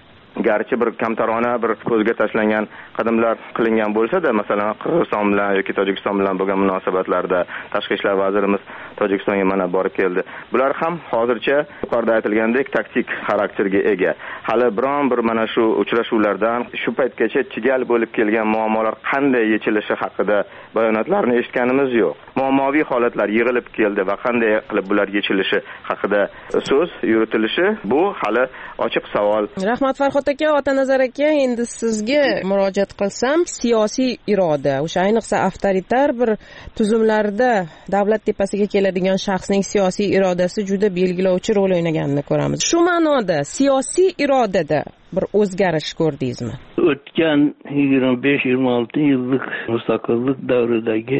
garchi bir kamtarona bir ko'zga tashlangan qadamlar qilingan bo'lsa-da, masalan Qirg'iziston bilan yoki Tojikiston bilan bo'lgan munosabatlarda tashqi ishlar vazirimiz Tojikistonga mana borib keldi. Bular ham hozircha yuqorida aytilgandek taktik xarakterga ega. Hali biron bir mana shu uchrashuvlardan shu paytgacha chigal bo'lib kelgan muammolar qanday yechilishi haqida bayonotlarni eshitganimiz yo'q. Muammoviy holatlar yig'ilib keldi va qanday qilib bular yechilishi haqida so'z yuritilishi bu hali ochiq savol. Rahmat Farhod aka, Otanazar aka, endi sizga murojaat qilsam, siyosiy iroda, o'sha ayniqsa avtoritar bir tuzumlarda davlat tepasiga keladigan shaxsning siyosiy irodasi juda belgilovchi rol o'ynaganini ko'ramiz. Shu ma'noda siyosiy irodada bir o'zgarish ko'rdingizmi? O'tgan yigirma besh yigirma olti yillik mustaqillik davridagi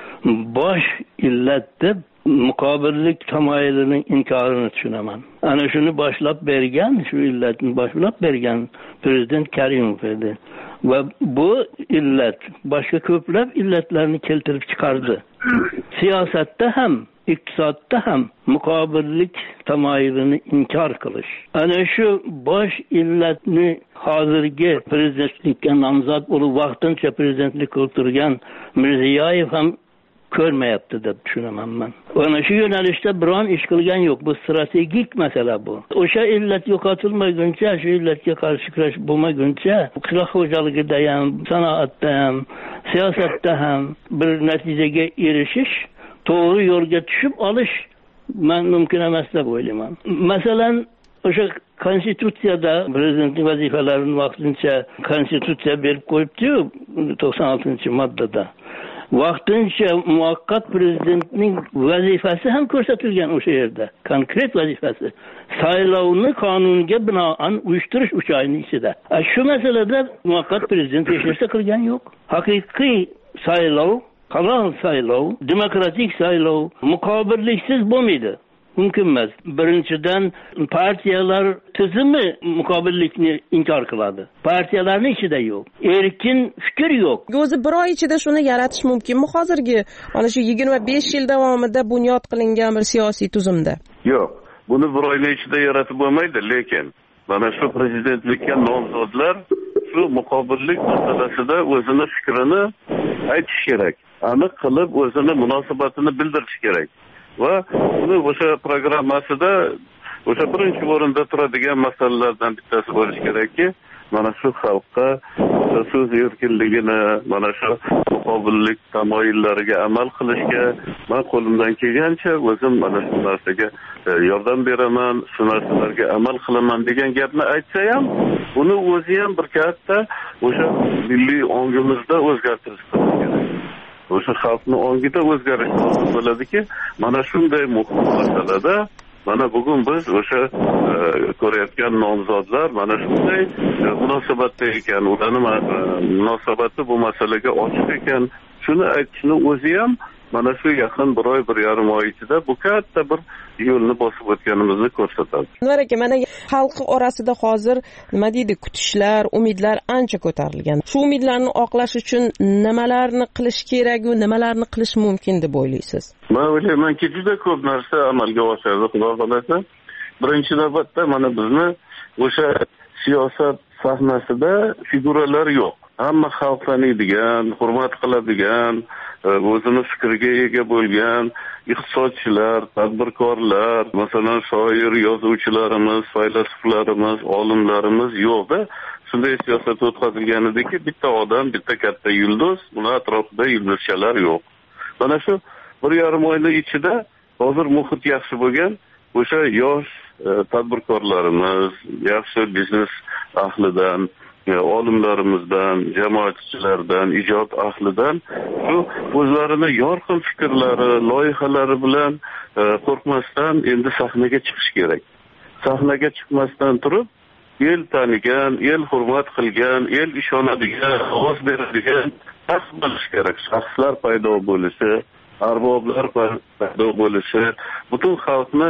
bosh illat deb muqobillik tamoyilining inkorini tushunaman. Ana shuni boshlab bergan, shu illatni boshlab bergan prezident Karimov edi. Va bu illat boshqa ko'plab illatlarni keltirib chiqardi. Siyosatda ham, iqtisodda ham muqobillik tamoyilini inkor qilish. Ana shu bosh illatni hozirgi prezidentlikka nomzod bo'lib vaqtincha prezidentlik qilib turgan Mirziyoyev ham ko'rmayapti deb tushunaman men. Ana shu yo'nalishda biron ish qilgan yo'q. Bu strategik masala bu. O'sha illat yo'qotilmaguncha, shu illatga qarshi kurash bo'lmaguncha, qishloq xo'jaligida ham, sanoatda ham, siyosatda ham bir natijaga erishish, to'g'ri yo'lga tushib olish men mumkin emas deb o'ylayman. Masalan, o'sha konstitutsiyada prezidentning vazifalarini vaqtincha konstitutsiya berib qo'yibdi-yu, to'qson oltinchi moddada. Vaqtincha muvaqqat prezidentning vazifasi ham ko'rsatilgan o'sha yerda. Konkret vazifasi saylovni qonunga binoan uyushtirish uch oyning ichida. Shu masalada muvaqqat prezident hech narsa qilgan yo'q. Haqiqiy saylov, halol saylov, demokratik saylov muqobilliksiz bo'lmaydi. Mumkin emas. Birinchidan partiyalar tizimi muqobillikni inkor qiladi. Partiyalarning ichida yo'q. Erkin fikr yo'q. O'zi bir oy ichida shuni yaratish mumkinmi hozirgi mana shu yigirma besh yil davomida bunyod qilingan bir siyosiy tuzumda? Yo'q. Buni bir oyning ichida yaratib bo'lmaydi, lekin mana shu prezidentlikka nomzodlar shu muqobillik masalasida o'zini fikrini aytish kerak. Aniq qilib o'zini munosabatini bildirish kerak. Va uni o'sha programmasida o'sha birinchi o'rinda turadigan masalalardan bittasi bo'lishi kerakki, mana shu xalqqa so'z erkinligini, mana shu muqobillik tamoyillariga amal qilishga men qo'limdan kelgancha o'zim mana shu narsaga yordam beraman, shu narsalarga amal qilaman degan gapni aytsa ham, uni o'zi ham bir katta o'sha milliy ongimizda o'zgartirish qilish kerak. O'sha xalqning ongida o'zgarish bo'ladiki, mana shunday muhim masalada mana bugun biz o'sha ko'rayotgan nomzodlar mana shunday munosabatda ekan, ularning munosabati bu masalaga ochiq ekan, shuni aytishni o'zi ham mana shu yaqin bir oy, bir yarim oy ichida bu katta bir yo'lni bosib o'tganimizni ko'rsatadi. Anvar aka, mana xalq orasida hozir nima deydi, kutishlar, umidlar ancha ko'tarilgan. Shu umidlarni oqlash uchun nimalarni qilish kerak va nimalarni qilish mumkin deb o'ylaysiz? Men o'ylaymanki, juda ko'p narsa amalga oshadi, xudo xolasa. Birinchi navbatda mana bizni o'sha siyosat sahnasida figuralar yo'q. Hamma xalq taniydigan, hurmat qiladigan, o'zini fikriga ega bo'lgan iqtisodchilar, tadbirkorlar, masalan shoir, yozuvchilarimiz, faylasuflarimiz, olimlarimiz yo'qda. Shunday siyosat o'tkazilgan ediki, bitta odam, bitta katta yulduz, uni atrofida yulduzchalar yo'q. Mana shu bir yarim oyning ichida hozir muhit yaxshi bo'lgan o'sha yosh tadbirkorlarimiz, yaxshi biznes ahlidan, olimlarimizdan, jamoatchilardan, ijod ahlidan shu o'zlarini yorqin fikrlari, loyihalari bilan qo'rqmasdan endi sahnaga chiqish kerak. Sahnaga chiqmasdan turib, el tanigan, el hurmat qilgan, el ishonadigan, ovoz beradigan shaxs bo'lish kerak. Shaxslar paydo bo'lishi, arboblar paydo bo'lishi, butun xalqni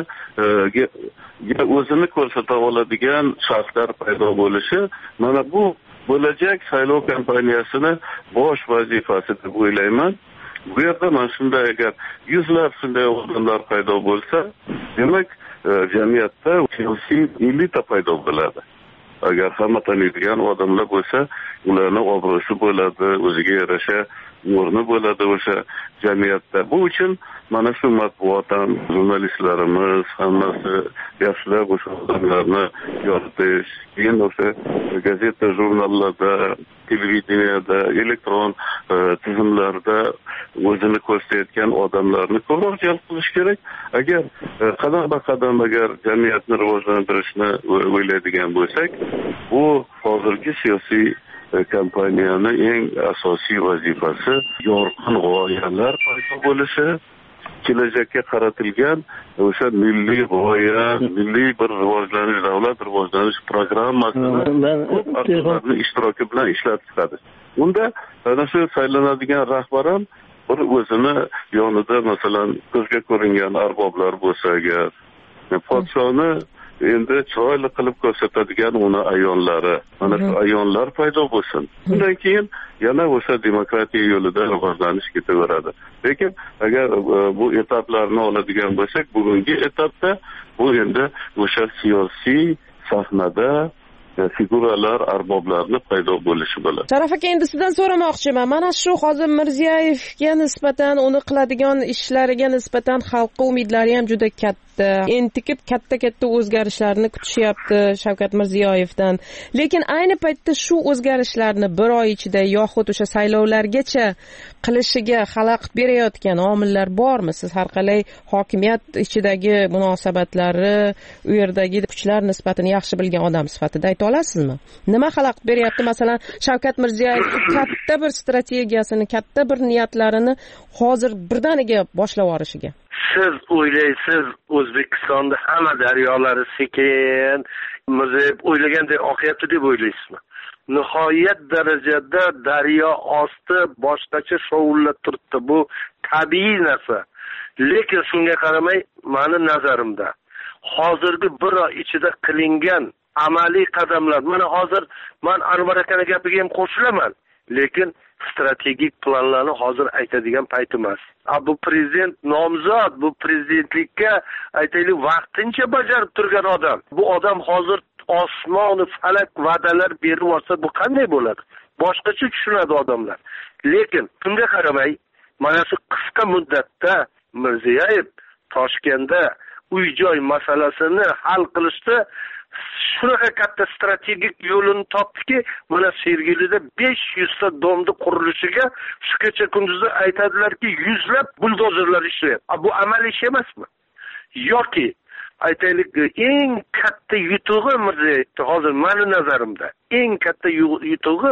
o'zini ko'rsata oladigan shaxslar paydo bo'lishi, mana bu bo'lajak saylov kampaniyasini bosh vazifasi deb o'ylayman. Bu yerda mana shunday agar yuzlab shunday odamlar paydo bo'lsa, demak jamiyatda siyosiy elita paydo bo'ladi. agar hamma taniydigan odamlar bo'lsa, ularni obro'si bo'ladi, o'ziga yarasha o'rni bo'ladi o'sha jamiyatda. Bu uchun mana shu matbuot ham, jurnalistlarimiz hammasi yaxshilab o'sha odamlarni yoritish, keyin o'sha gazeta, jurnallarda, televideniyada, elektron e, tizimlarda o'zini ko'rsatayotgan odamlarni ko'proq jalb qilish kerak. Agar e, qadam qadam agar jamiyatni rivojlantirishni o'ylaydigan bo'lsak, bu hozirgi siyosiy kompaniyani eng asosiy vazifasi yorqin g'oyalar paydo bo'lishi, kelajakka qaratilgan o'sha milliy g'oya, milliy bir rivojlanish, davlat rivojlanish programmasini ishtiroki bilan ishlab chiqadi. Unda ana shu saylanadigan rahbar ham bir o'zini yonida masalan ko'zga ko'ringan arboblar bo'lsa agar, podshoni endi chiroyli qilib ko'rsatadigan uni ayonlari, mana shu ayonlar paydo bo'lsin. Undan keyin yana o'sha demokratiya yo'lida rivojlanish ketaveradi. Lekin agar bu etaplarni oladigan bo'lsak, bugungi etapda bu endi o'sha siyosiy sahnada figuralar, arboblarni paydo bo'lishi bo'ladi. Sharaf aka, endi sizdan so'ramoqchiman. Mana shu hozir Mirziyoyevga nisbatan, uni qiladigan ishlariga nisbatan xalqqa umidlari ham juda katta. Entikib katta-katta o'zgarishlarni kutishyapti Shavkat Mirziyoyevdan. Lekin ayni paytda shu o'zgarishlarni bir oy ichida yoxud o'sha saylovlargacha qilishiga xalaqit berayotgan omillar bormi? Siz har qalay hokimiyat ichidagi munosabatlari, u yerdagi kuchlar nisbatini yaxshi bilgan odam sifatida ayta olasizmi? Nima xalaqit beryapti masalan Shavkat Mirziyoyev katta bir strategiyasini, katta bir niyatlarini hozir birdaniga boshlab yuborishiga? Siz o'ylaysiz, O'zbekistonda hamma daryolari sekin, Mirziyoyev o'ylagandek oqyapti deb o'ylaysizmi? Nihoyat darajada daryo osti boshqacha shovullab turibdi. Bu tabiiy narsa. Lekin shunga qaramay, meni nazarimda hozirgi bir oy ichida qilingan amaliy qadamlar, mana hozir men Anvar akaning gapiga ham qo'shilaman, lekin strategik planlarni hozir aytadigan payt emas. Bu prezident nomzod, bu prezidentlikka aytaylik vaqtincha bajarib turgan odam. Bu odam hozir osmoni falak va'dalar berib olsa, bu qanday bo'ladi? Boshqacha tushunadi odamlar. Lekin shunga qaramay, mana shu qisqa muddatda Mirziyoyev Toshkentda uy-joy masalasini hal qilishda shunaqa katta strategik yo'lini topdiki, mana Sergelida besh yuz ta domni qurilishiga shu kecha kunduzda aytadilarki, yuzlab buldozerlar ishlayapti. Bu amaliy ish emasmi? Yoki aytaylik, eng katta yutug'i Mirziyoyevda hozir meni nazarimda eng katta yutug'i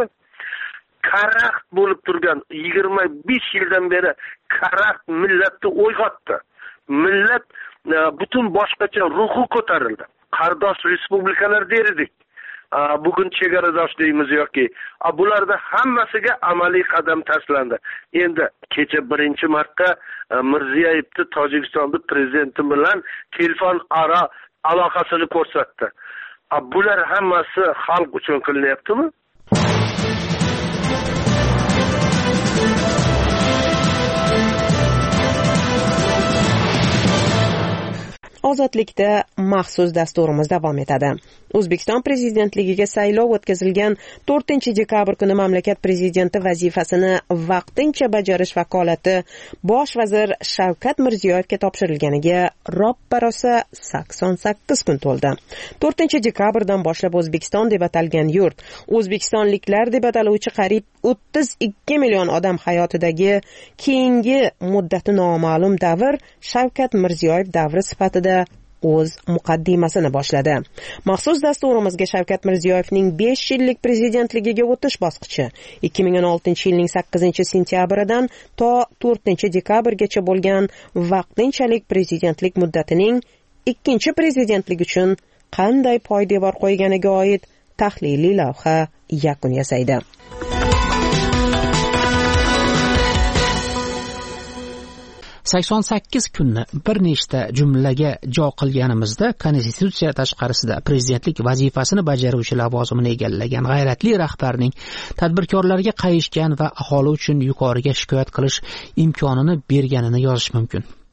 karaxt bo'lib turgan yigirma besh yildan beri karaxt millatni uyg'otdi. Millat butun boshqacha ruhi ko'tarildi. Qardosh respublikalar derdik. Bugun chegaradosh deymiz yoki bularda hammasiga amaliy qadam tashlandi. Endi kecha birinchi marta Mirziyoyevni Tojikistonda prezidenti bilan telefon aro aloqasini ko'rsatdi. Bular hammasi xalq uchun qilinyaptimi? Ozodlikda maxsus dasturimiz davom etadi. O'zbekiston prezidentligiga saylov o'tkazilgan to'rtinchi dekabr kuni mamlakat prezidenti vazifasini vaqtincha bajarish vakolati bosh vazir Shavkat Mirziyoyevga topshirilganiga roppa-rosa sakson sakkiz kun to'ldi. to'rtinchi dekabrdan boshlab O'zbekiston deb atalgan yurt, o'zbekistonliklar deb ataluvchi qariyb o'ttiz ikki million odam hayotidagi keyingi muddati noma'lum davr Shavkat Mirziyoyev davri sifatida o'z muqaddimasini boshladi. Maxsus dasturimizga Shavkat Mirziyoyevning besh yillik prezidentligiga o'tish bosqichi ikki ming o'n oltinchi yilning sakkizinchi sentyabridan to to'rtinchi dekabrgacha bo'lgan vaqtinchalik prezidentlik muddatining ikkinchi prezidentlik uchun qanday poydevor qo'yganiga oid tahliliy lavha yakun yasaydi. sakson sakkiz kunni bir nechta jumlaga jo qilganimizda konstitutsiya tashqarisida prezidentlik vazifasini bajaruvchi lavozimini egallagan g'ayratli rahbarning tadbirkorlarga qayishgan va aholi uchun yuqoriga shikoyat qilish imkonini berganini yozish mumkin.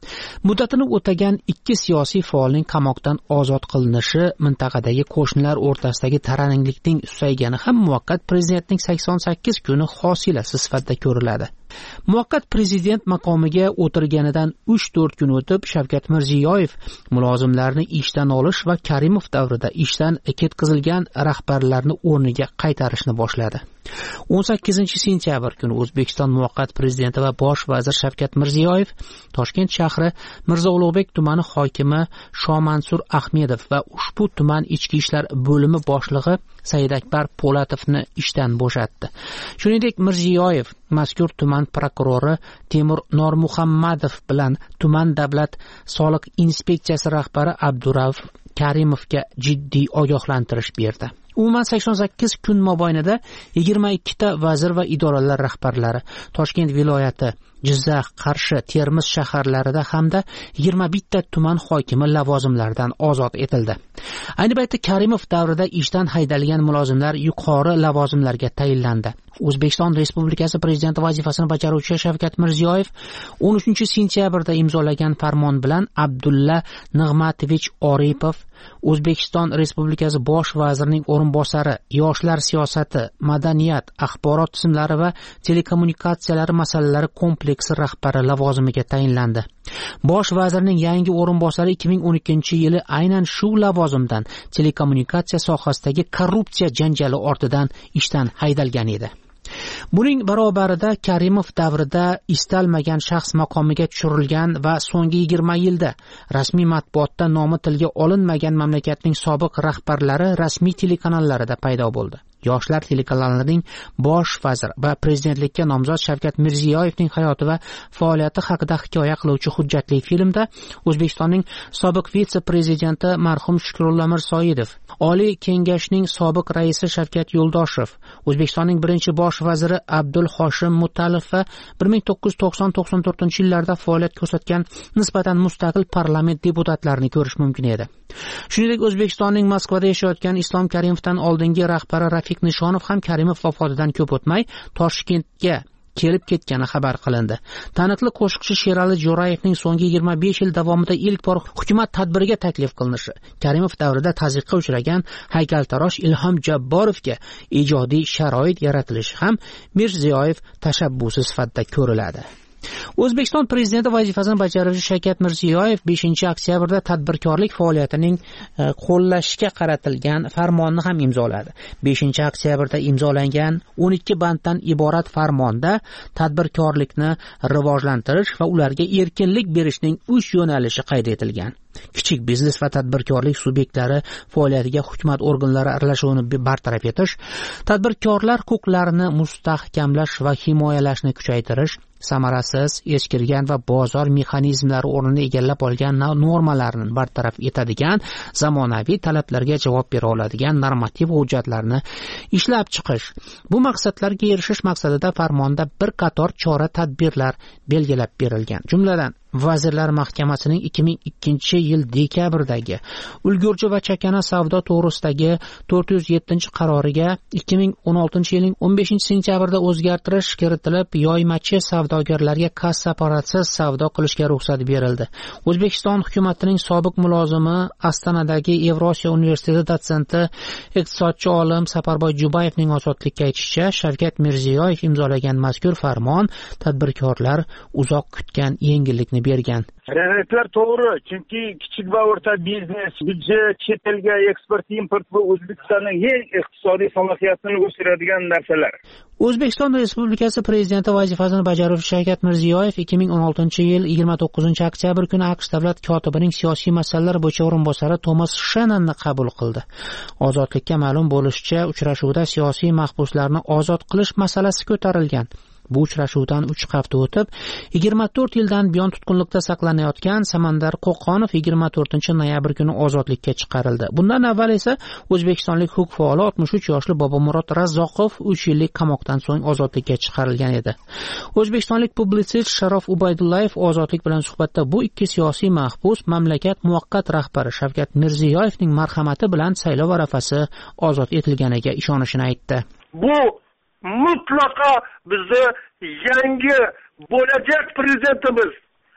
Muddatini o'tagan ikki siyosiy faolning qamoqdan ozod qilinishi mintaqadagi qo'shnilar o'rtasidagi taraninglikning susaygani ham muvaqqat prezidentning sakson sakkiz kuni hosilasi sifatida ko'riladi. Muvaqqat prezident maqomiga o'tirganidan uch to'rt kun o'tib Shavkat Mirziyoyev mulozimlarni ishdan olish va Karimov davrida ishdan ketkazilgan rahbarlarni o'rniga qaytarishni boshladi. o'n sakkizinchi sentyabr kuni O'zbekiston muvaqqat prezidenti va bosh vazir Shavkat Mirziyoyev Toshkent shahri Mirzo Ulug'bek tumani hokimi Shomansur Ahmedov va ushbu tuman ichki ishlar bo'limi boshlig'i Saidakbar Po'latovni ishdan bo'shatdi. Shuningdek, Mirziyoyev mazkur tuman prokurori Temur Normuhammadov bilan tuman davlat soliq inspeksiyasi rahbari Abdurauf Karimovga jiddiy ogohlantirish berdi. Umuman sakson sakkiz kun mobaynida yigirma ikkita vazir va idoralar rahbarlari Toshkent viloyati, Jizzax, Qarshi, Termiz shaharlarida hamda yigirma bitta tuman hokimi lavozimlaridan ozod etildi. Ayni paytda Karimov davrida ishdan haydalgan mulozimlar yuqori lavozimlarga tayinlandi. O'zbekiston Respublikasi prezidenti vazifasini bajaruvchi Shavkat Mirziyoyev o'n uchinchi sentyabrda imzolagan farmon bilan Abdulla Nig'matovich Oripov O'zbekiston Respublikasi bosh vazirining o'rinbosari, yoshlar siyosati, madaniyat, axborot tizimlari va telekommunikatsiyalar masalalari kompleksi rahbari lavozimiga tayinlandi. Bosh vazirning yangi o'rinbosari ikki ming o'n ikkinchi yili aynan shu lavozimdan telekommunikatsiya sohasidagi korrupsiya janjali ortidan ishdan haydalgan edi. Buning barobarida Karimov davrida istalmagan shaxs maqomiga tushirilgan va so'nggi yigirma yilda rasmiy matbuotda nomi tilga olinmagan mamlakatning sobiq rahbarlari rasmiy telekanallarida paydo bo'ldi. Yoshlar telekanallarining bosh vazir va prezidentlikka nomzod Shavkat Mirziyoyevning hayoti va faoliyati haqida hikoya qiluvchi hujjatli filmda O'zbekistonning sobiq vitse-prezidenti marhum Shukrulla Mirsoidov, Oliy Kengashning sobiq raisi Shavkat Yo'ldoshev, O'zbekistonning birinchi bosh vaziri Abdul Hoshim Mutalov va bir ming to'qqiz yuz to'qson to'qson to'rtinchi yillarda faoliyat ko'rsatgan nisbatan mustaqil parlament deputatlarini ko'rish mumkin edi. Shuningdek, O'zbekistonning Moskvada yashayotgan Islom Karimovdan oldingi rahbari Rafiq Nishonov ham Karimov vafotidan ko'p o'tmay Toshkentga kelib ketgani xabar qilindi. Taniqli qo'shiqchi Sherali Jo'rayevning so'nggi yigirma besh yil davomida ilk bor hukumat tadbiriga taklif qilinishi, Karimov davrida tazyiqqa uchragan haykaltarosh Ilhom Jabborovga ijodiy sharoit yaratilishi ham Mirziyoyev tashabbusi sifatida ko'riladi. O'zbekiston prezidenti vazifasini bajaruvchi Shavkat Mirziyoyev beshinchi oktyabrda tadbirkorlik faoliyatining qo'llashga qaratilgan farmonni ham imzoladi. beshinchi oktyabrda imzolangan o'n ikki banddan iborat farmonda tadbirkorlikni rivojlantirish va ularga erkinlik berishning uch yo'nalishi qayd etilgan. Kichik biznes va tadbirkorlik subyektlari faoliyatiga hukumat organlari aralashuvini bartaraf etish, tadbirkorlar huquqlarini mustahkamlash va himoyalashni kuchaytirish, samarasiz, eskirgan va bozor mexanizmlari o'rnini egallab olgan normalarni bartaraf etadigan, zamonaviy talablarga javob bera oladigan normativ hujjatlarni ishlab chiqish. Bu maqsadlarga erishish maqsadida farmonda bir qator chora-tadbirlar belgilab berilgan. Jumladan, Vazirlar Mahkamasining ikki ming ikkinchi yil dekabrdagi ulgurji va chakana savdo to'g'risidagi to'rt yuz yettinchi qaroriga ikki ming o'n oltinchi yilning o'n beshinchi sentyabrda o'zgartirish kiritilib, yoymachi savdogarlarga kassa aparatsiz savdo qilishga ruxsat berildi. O'zbekiston hukumatining sobiq mulozimi, Ostonadagi Yevrosiyo universiteti dotsenti, iqtisodchi olim Safarboy Jubayevning ozodlikka aytishicha, Shavkat Mirziyoyev imzolagan mazkur farmon tadbirkorlar uzoq kutgan yengillikni bergan. Raqamlar to'g'ri, chunki kichik va o'rta biznes, byudjet, chet elga eksport, import va O'zbekistonning eng iqtisodiy salohiyatini o'stiradigan narsalar. O'zbekiston Respublikasi prezidenti vazifasini bajaruvchi Shavkat Mirziyoyev ikki ming o'n oltinchi yil yigirma to'qqizinchi oktyabr kuni AQSh davlat kotibining siyosiy masalalar bo'yicha o'rinbosari Tomas Shannonni qabul qildi. Ozodlikka ma'lum bo'lishicha, uchrashuvda siyosiy mahbuslarni ozod qilish masalasi ko'tarilgan. Bu uchrashuvdan uch hafta o'tib, yigirma to'rt yildan buyon tutqunlikda saqlanayotgan Samandar Qo'qonov yigirma to'rtinchi noyabr kuni ozodlikka chiqarildi. Bundan avval esa o'zbekistonlik huquq faoli oltmish uch yoshli Bobomurod Razzoqov uch yillik qamoqdan so'ng ozodlikka chiqarilgan edi. O'zbekistonlik publitsist Sharof Ubaydullayev ozodlik bilan suhbatda bu ikki siyosiy mahbus mamlakat muvaqqat rahbari Shavkat Mirziyoyevning marhamati bilan saylov arafasi ozod etilganiga ishonishini aytdi. Bu mutlaqo bizni yangi bo'lajak prezidentimiz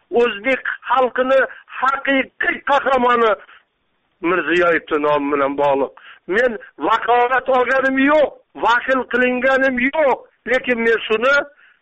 o'zbek xalqini haqiqiy qahramoni Mirziyoyevning nomi bilan bog'liq. Men vakolat olganim yo'q, vakil qilinganim yo'q, lekin men shuni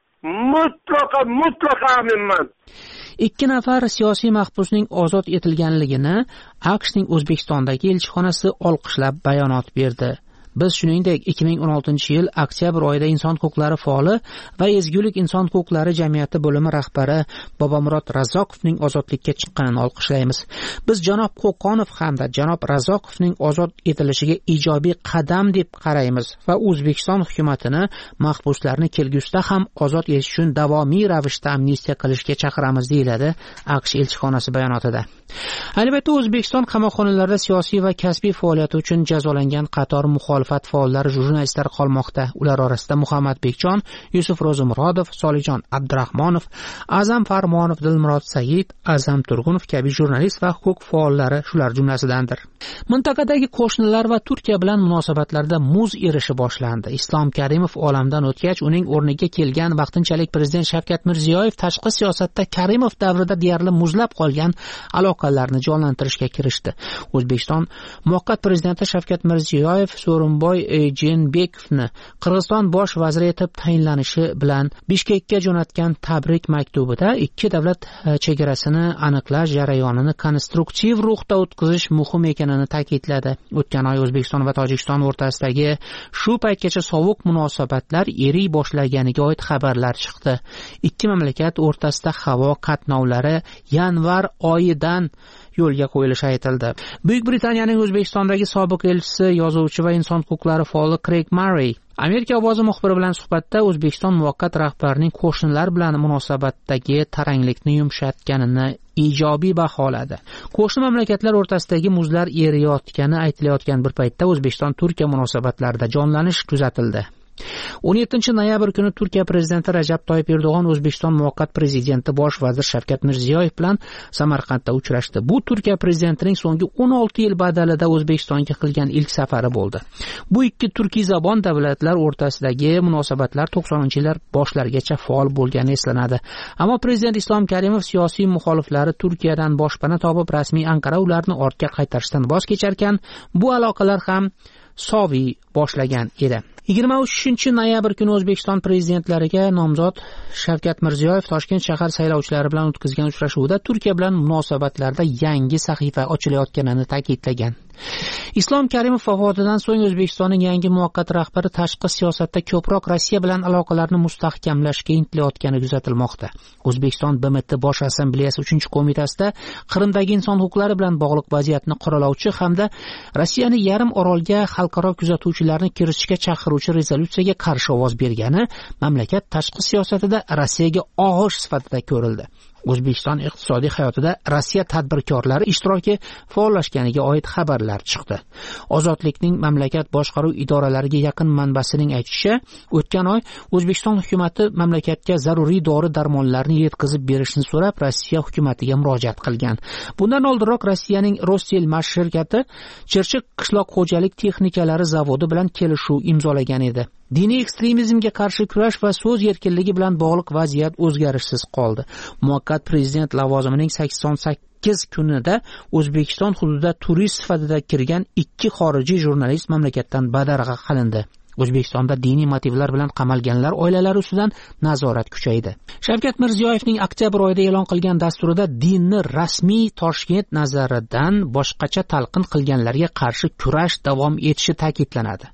mutlaqo mutlaqo aminman. Ikki nafar siyosiy mahbusning ozod etilganligini AQShning O'zbekistondagi elchixonasi olqishlab bayonot berdi. Biz shuningdek ikki ming o'n oltinchi yil oktyabr oyida inson huquqlari faoli va ezgulik inson huquqlari jamiyati bo'limi rahbari Bobomurod Razoqovning ozodlikka chiqqanini olqishlaymiz. Biz janob Qo'qonov hamda janob Razoqovning ozod etilishiga ijobiy qadam deb qaraymiz va O'zbekiston hukumatini mahbuslarni kelgusida ham ozod etish uchun davomiy ravishda amnistiya qilishga chaqiramiz, deyiladi AQSh elchixonasi bayonotida. Albatta, O'zbekiston qamoqxonalarida siyosiy va kasbiy faoliyati uchun jazolangan qator muxolifat faollari, jurnalistlar qolmoqda. Ular orasida Muhammad Bekjon, Yusuf Ro'zimurodov, Solijon Abdurahmonov, Azam Farmonov, Dilmurod Said, Azam Turgunov kabi jurnalist va huquq faollari shular jumlasidandir. Mintaqadagi qo'shnilar va Turkiya bilan munosabatlarda muz erishi boshlandi. Islom Karimov olamdan o'tgach, uning o'rniga kelgan vaqtinchalik prezident Shavkat Mirziyoyev tashqi siyosatda Karimov davrida deyarli muzlab qolgan aloqalarni jonlantirishga kirishdi. O'zbekiston muvaqqat prezidenti Shavkat Mirziyoyev So'rinboy Jeenbekovni Qirg'iziston bosh vaziri etib tayinlanishi bilan Bishkekka jo'natgan tabrik maktubida ikki davlat chegarasini aniqlash jarayonini konstruktiv ruhda o'tkazish muhim ekanini ta'kidladi. O'tgan oy O'zbekiston va Tojikiston o'rtasidagi shu paytgacha sovuq munosabatlar eriy boshlaganiga oid xabarlar chiqdi. Ikki mamlakat o'rtasida havo qatnovlari yanvar oyidan yo'lga qo'yilishi aytildi. Buyuk Britaniyaning O'zbekistondagi sobiq elchisi, yozuvchi va inson huquqlari faoli Craig Murray Amerika ovozi muxbiri bilan suhbatda O'zbekiston muvaqqat rahbarining qo'shnilar bilan munosabatdagi taranglikni yumshatganini ijobiy baholadi. Qo'shni mamlakatlar o'rtasidagi muzlar eriyotgani aytilayotgan bir paytda O'zbekiston Turkiya munosabatlarida jonlanish kuzatildi. o'n yettinchi noyabr kuni Turkiya prezidenti Rajab Toyyib Erdo'g'on O'zbekiston muvaqqat prezidenti bosh vazir Shavkat Mirziyoyev bilan Samarqandda uchrashdi. Bu Turkiya prezidentining so'nggi o'n olti yil badalida O'zbekistonga qilgan ilk safari bo'ldi. Bu ikki turkiy zabon davlatlar o'rtasidagi munosabatlar to'qsoninchi yillar boshlarigacha faol bo'lgani eslanadi. Ammo prezident Islom Karimov siyosiy muxoliflari Turkiyadan boshpana topib, rasmiy Anqara ularni ortga qaytarishdan voz kecharkan, bu aloqalar ham soviy boshlagan edi. yigirma uchinchi noyabr kuni O'zbekiston prezidentlariga nomzod Shavkat Mirziyoyev Toshkent shahar saylovchilari bilan o'tkazgan uchrashuvda Turkiya bilan munosabatlarda yangi sahifa ochilayotganini ta'kidlagan. Islom Karimov vafotidan so'ng O'zbekistonning yangi muvaqqat rahbari tashqi siyosatda ko'proq Rossiya bilan aloqalarni mustahkamlashga intilayotgani kuzatilmoqda. O'zbekiston B M T Bosh Assambleyasi uchinchi qo'mitasida Qrimdagi inson huquqlari bilan bog'liq vaziyatni qoralovchi hamda Rossiyani yarim orolga xalqaro kuzatuvchilarni kirishga chaqiruvchi rezolyutsiyaga qarshi ovoz bergani mamlakat tashqi siyosatida Rossiyaga og'ish sifatida ko'rildi. O'zbekiston iqtisodiy hayotida Rossiya tadbirkorlari ishtiroki faollashganiga oid xabarlar chiqdi. Ozodlikning mamlakat boshqaruv idoralariga yaqin manbasining aytishicha, o'tgan oy O'zbekiston hukumatı mamlakatga zaruriy dori-darmonlarni yetkazib berishni so'rab Rossiya hukumatiga murojaat qilgan. Bundan oldinroq Rossiyaning Rossellmash shirkati Chirchiq qishloq xo'jalik texnikalari zavodi bilan kelishuv imzolagan edi. Diniy ekstremizmga qarshi kurash va so'z erkinligi bilan bog'liq vaziyat o'zgarishsiz qoldi. Muvaqqat prezident lavozimining sakson sakkiz kunida O'zbekiston hududida turist sifatida kirgan ikki xorijiy jurnalist mamlakatdan badarg'a qilindi. O'zbekistonda diniy motivlar bilan qamalganlar oilalari ustidan nazorat kuchaydi. Shavkat Mirziyoyevning oktyabr oyida e'lon qilgan dasturida dinni rasmiy Toshkent nazaridan boshqacha talqin qilganlarga qarshi kurash davom etishi ta'kidlanadi.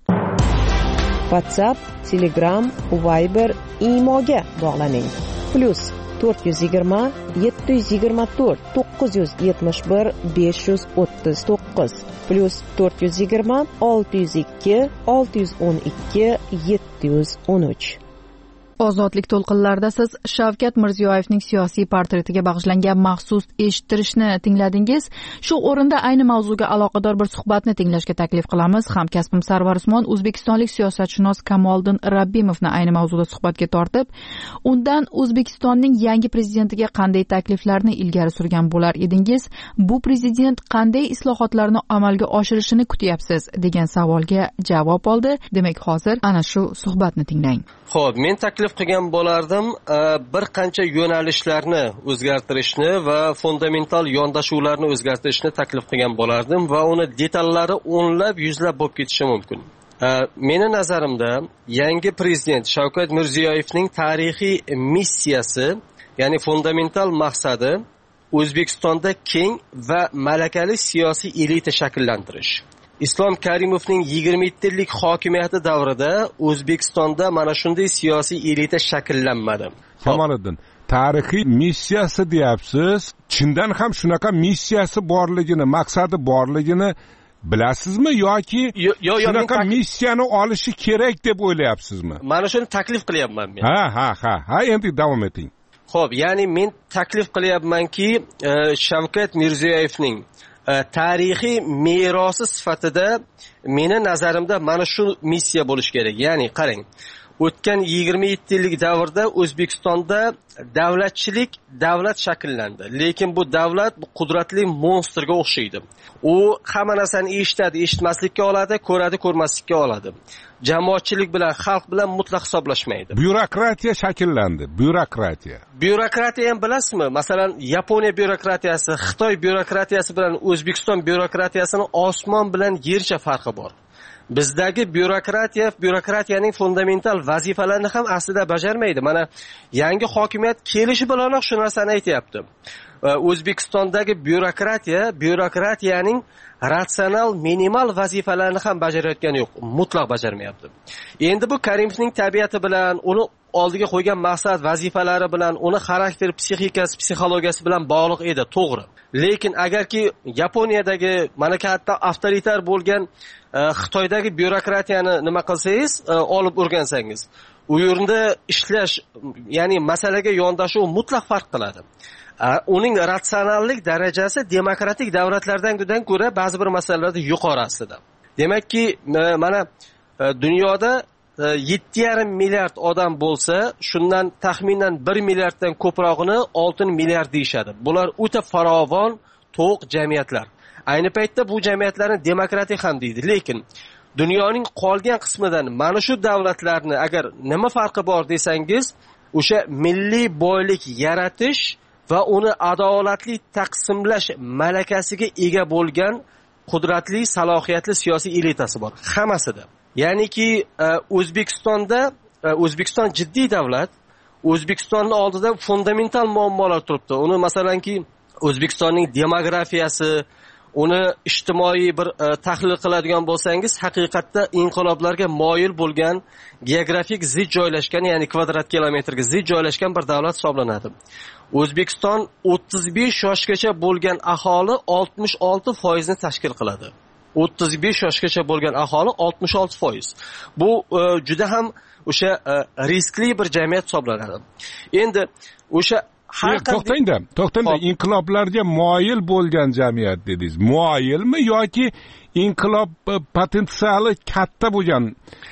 WhatsApp, Telegram, Viber, Imoga bog'laning. Plus to'rt yuz yigirma yetti yuz yigirma to'rt to'qqiz yuz yetmish bir besh yuz o'ttiz to'qqiz plus to'rt yuz yigirma olti yuz ikki olti yuz o'n ikki yetti yuz o'n uch. Ozodlik to'lqinlarida siz Shavkat Mirziyoyevning siyosiy portretiga bag'ishlangan maxsus eshittirishni tingladingiz. Shu o'rinda ayni mavzuga aloqador bir suhbatni tinglashga taklif qilamiz. Hamkasbim Sarvar Usmon o'zbekistonlik siyosatshunos Kamoliddin Rabbimovni ayni mavzuda suhbatga tortib, undan O'zbekistonning yangi prezidentiga qanday takliflarni ilgari surgan bo'lar edingiz, bu prezident qanday islohotlarni amalga oshirishini kutyapsiz degan savolga javob oldi. Demak, hozir ana shu suhbatni tinglang. Xo'p, men taklif taklif qilgan bo'lardim bir qancha yo'nalishlarni o'zgartirishni va fundamental yondashuvlarni o'zgartirishni taklif qilgan bo'lardim va uni detallari o'nlab yuzlab bo'lib ketishi mumkin. Meni nazarimda yangi prezident Shavkat Mirziyoyevning tarixiy missiyasi, ya'ni fundamental maqsadi O'zbekistonda keng va malakali siyosiy elita shakllantirish. Islom Karimovning yigirma yetti yillik hokimiyati davrida O'zbekistonda mana shunday siyosiy elita shakllanmadi. Kamoliddin, tarixiy missiyasi deyapsiz. Chindan ham shunaqa missiyasi borligini, maqsadi borligini bilasizmi yoki shunaqa missiyani olishi kerak deb o'ylayapsizmi? Mana shuni taklif qilyapman men. Ha, ha, ha. Ha, endi davom eting. Xo'p, ya'ni men taklif qilyapmanki, Shavkat Mirziyoyevning tarixiy merosi sifatida meni nazarimda mana shu missiya bo'lish kerak. Ya'ni qarang, o'tgan yigirma yetti yillik davrda O'zbekistonda davlatchilik davlat shakllandi. Lekin bu davlat qudratli monsterga o'xshaydi. U hamma narsani eshitadi, eshitmaslikka oladi, ko'radi, ko'rmaslikka oladi. Jamoatchilik bilan, xalq bilan mutlaq hisoblashmaydi. Byurokratiya shakllandi, byurokratiya. Byurokratiya ham bilasizmi? Masalan, Yaponiya byurokratiyasi, Xitoy byurokratiyasi bilan O'zbekiston byurokratiyasining osmon bilan yercha farqi bor. Bizdagi byurokratiya, byurokratiyaning fundamental vazifalarini ham aslida bajarmaydi. Mana yangi hokimiyat kelishi bilanoq shu narsani aytayapti. O'zbekistondagi byurokratiya, byurokratiyaning ratsional, minimal vazifalarini ham bajarayotgani yo'q, mutlaq bajarmayapti. Endi bu Karimovning tabiati bilan, uni oldiga qo'ygan maqsad, vazifalari bilan, uni xarakteri, psixikasi, psixologiyasi bilan bog'liq edi, to'g'ri. Lekin agarki Yaponiyadagi mana katta avtoritar bo'lgan Xitoydagi byurokratiyani nima qilsangiz, olib o'rgansangiz, u yerda ishlash, ya'ni masalaga yondashuv mutlaq farq qiladi. Uning ratsionallik darajasi demokratik davlatlardan ko'ra ba'zi bir masalalarda yuqori aslida. Demakki, mana dunyoda yetti yarim milliard odam bo'lsa, shundan taxminan bir milliarddan ko'prog'ini oltin milliard deyshadi. Bular o'ta farovon, to'q jamiyatlar. Ayni paytda bu jamiyatlarni demokratik ham deydi. Lekin dunyoning qolgan qismidan mana shu davlatlarni agar nima farqi bor desangiz, o'sha milliy boylik yaratish va uni adolatli taqsimlash malakasiga ega bo'lgan qudratli, salohiyatli siyosiy elitasi bor. Hammasida. Ya'niki O'zbekistonda, O'zbekiston jiddiy davlat, O'zbekistonning oldida fundamental muammolar turibdi. Uni masalanki O'zbekistonning demografiyasi, uni ijtimoiy bir tahlil qiladigan bo'lsangiz, haqiqatda inqiloblarga moyil bo'lgan, geografik zid joylashgan, ya'ni kvadrat kilometrga zid joylashgan bir davlat hisoblanadi. O'zbekiston o'ttiz besh yoshgacha bo'lgan aholi oltmish olti foiz ni tashkil qiladi. o'ttiz besh yoshgacha bo'lgan aholi oltmish olti foiz. Bu juda ham o'sha riskli bir jamiyat hisoblanadi. Endi o'sha har qanday to'xtangda, to'xtangda, inqiloblarga moyil bo'lgan jamiyat dedingiz. Moyilmi yoki inqilob potensiali katta bo'lgan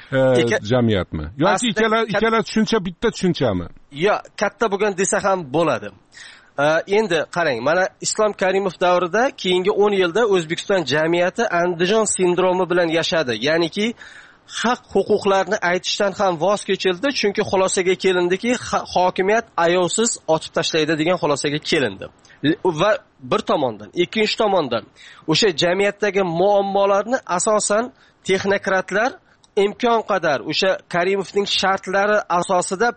jamiyatmi? Yoki ikkala ikkala tushuncha bitta tushunchami? Yo, katta bo'lgan desa ham bo'ladi. Endi qarang, mana Islom Karimov davrida keyingi o'n yilda O'zbekiston jamiyati Andijon sindromi bilan yashadi. Ya'niki haq huquqlarni aytishdan ham voz kechildi, chunki xulosaga kelindiki, hokimiyat ayovsiz otib tashlaydi degan xulosaga kelindi. Va bir tomondan, ikkinchi tomondan o'sha jamiyatdagi muammolarni asosan texnokratlar imkon qadar o'sha Karimovning shartlari asosida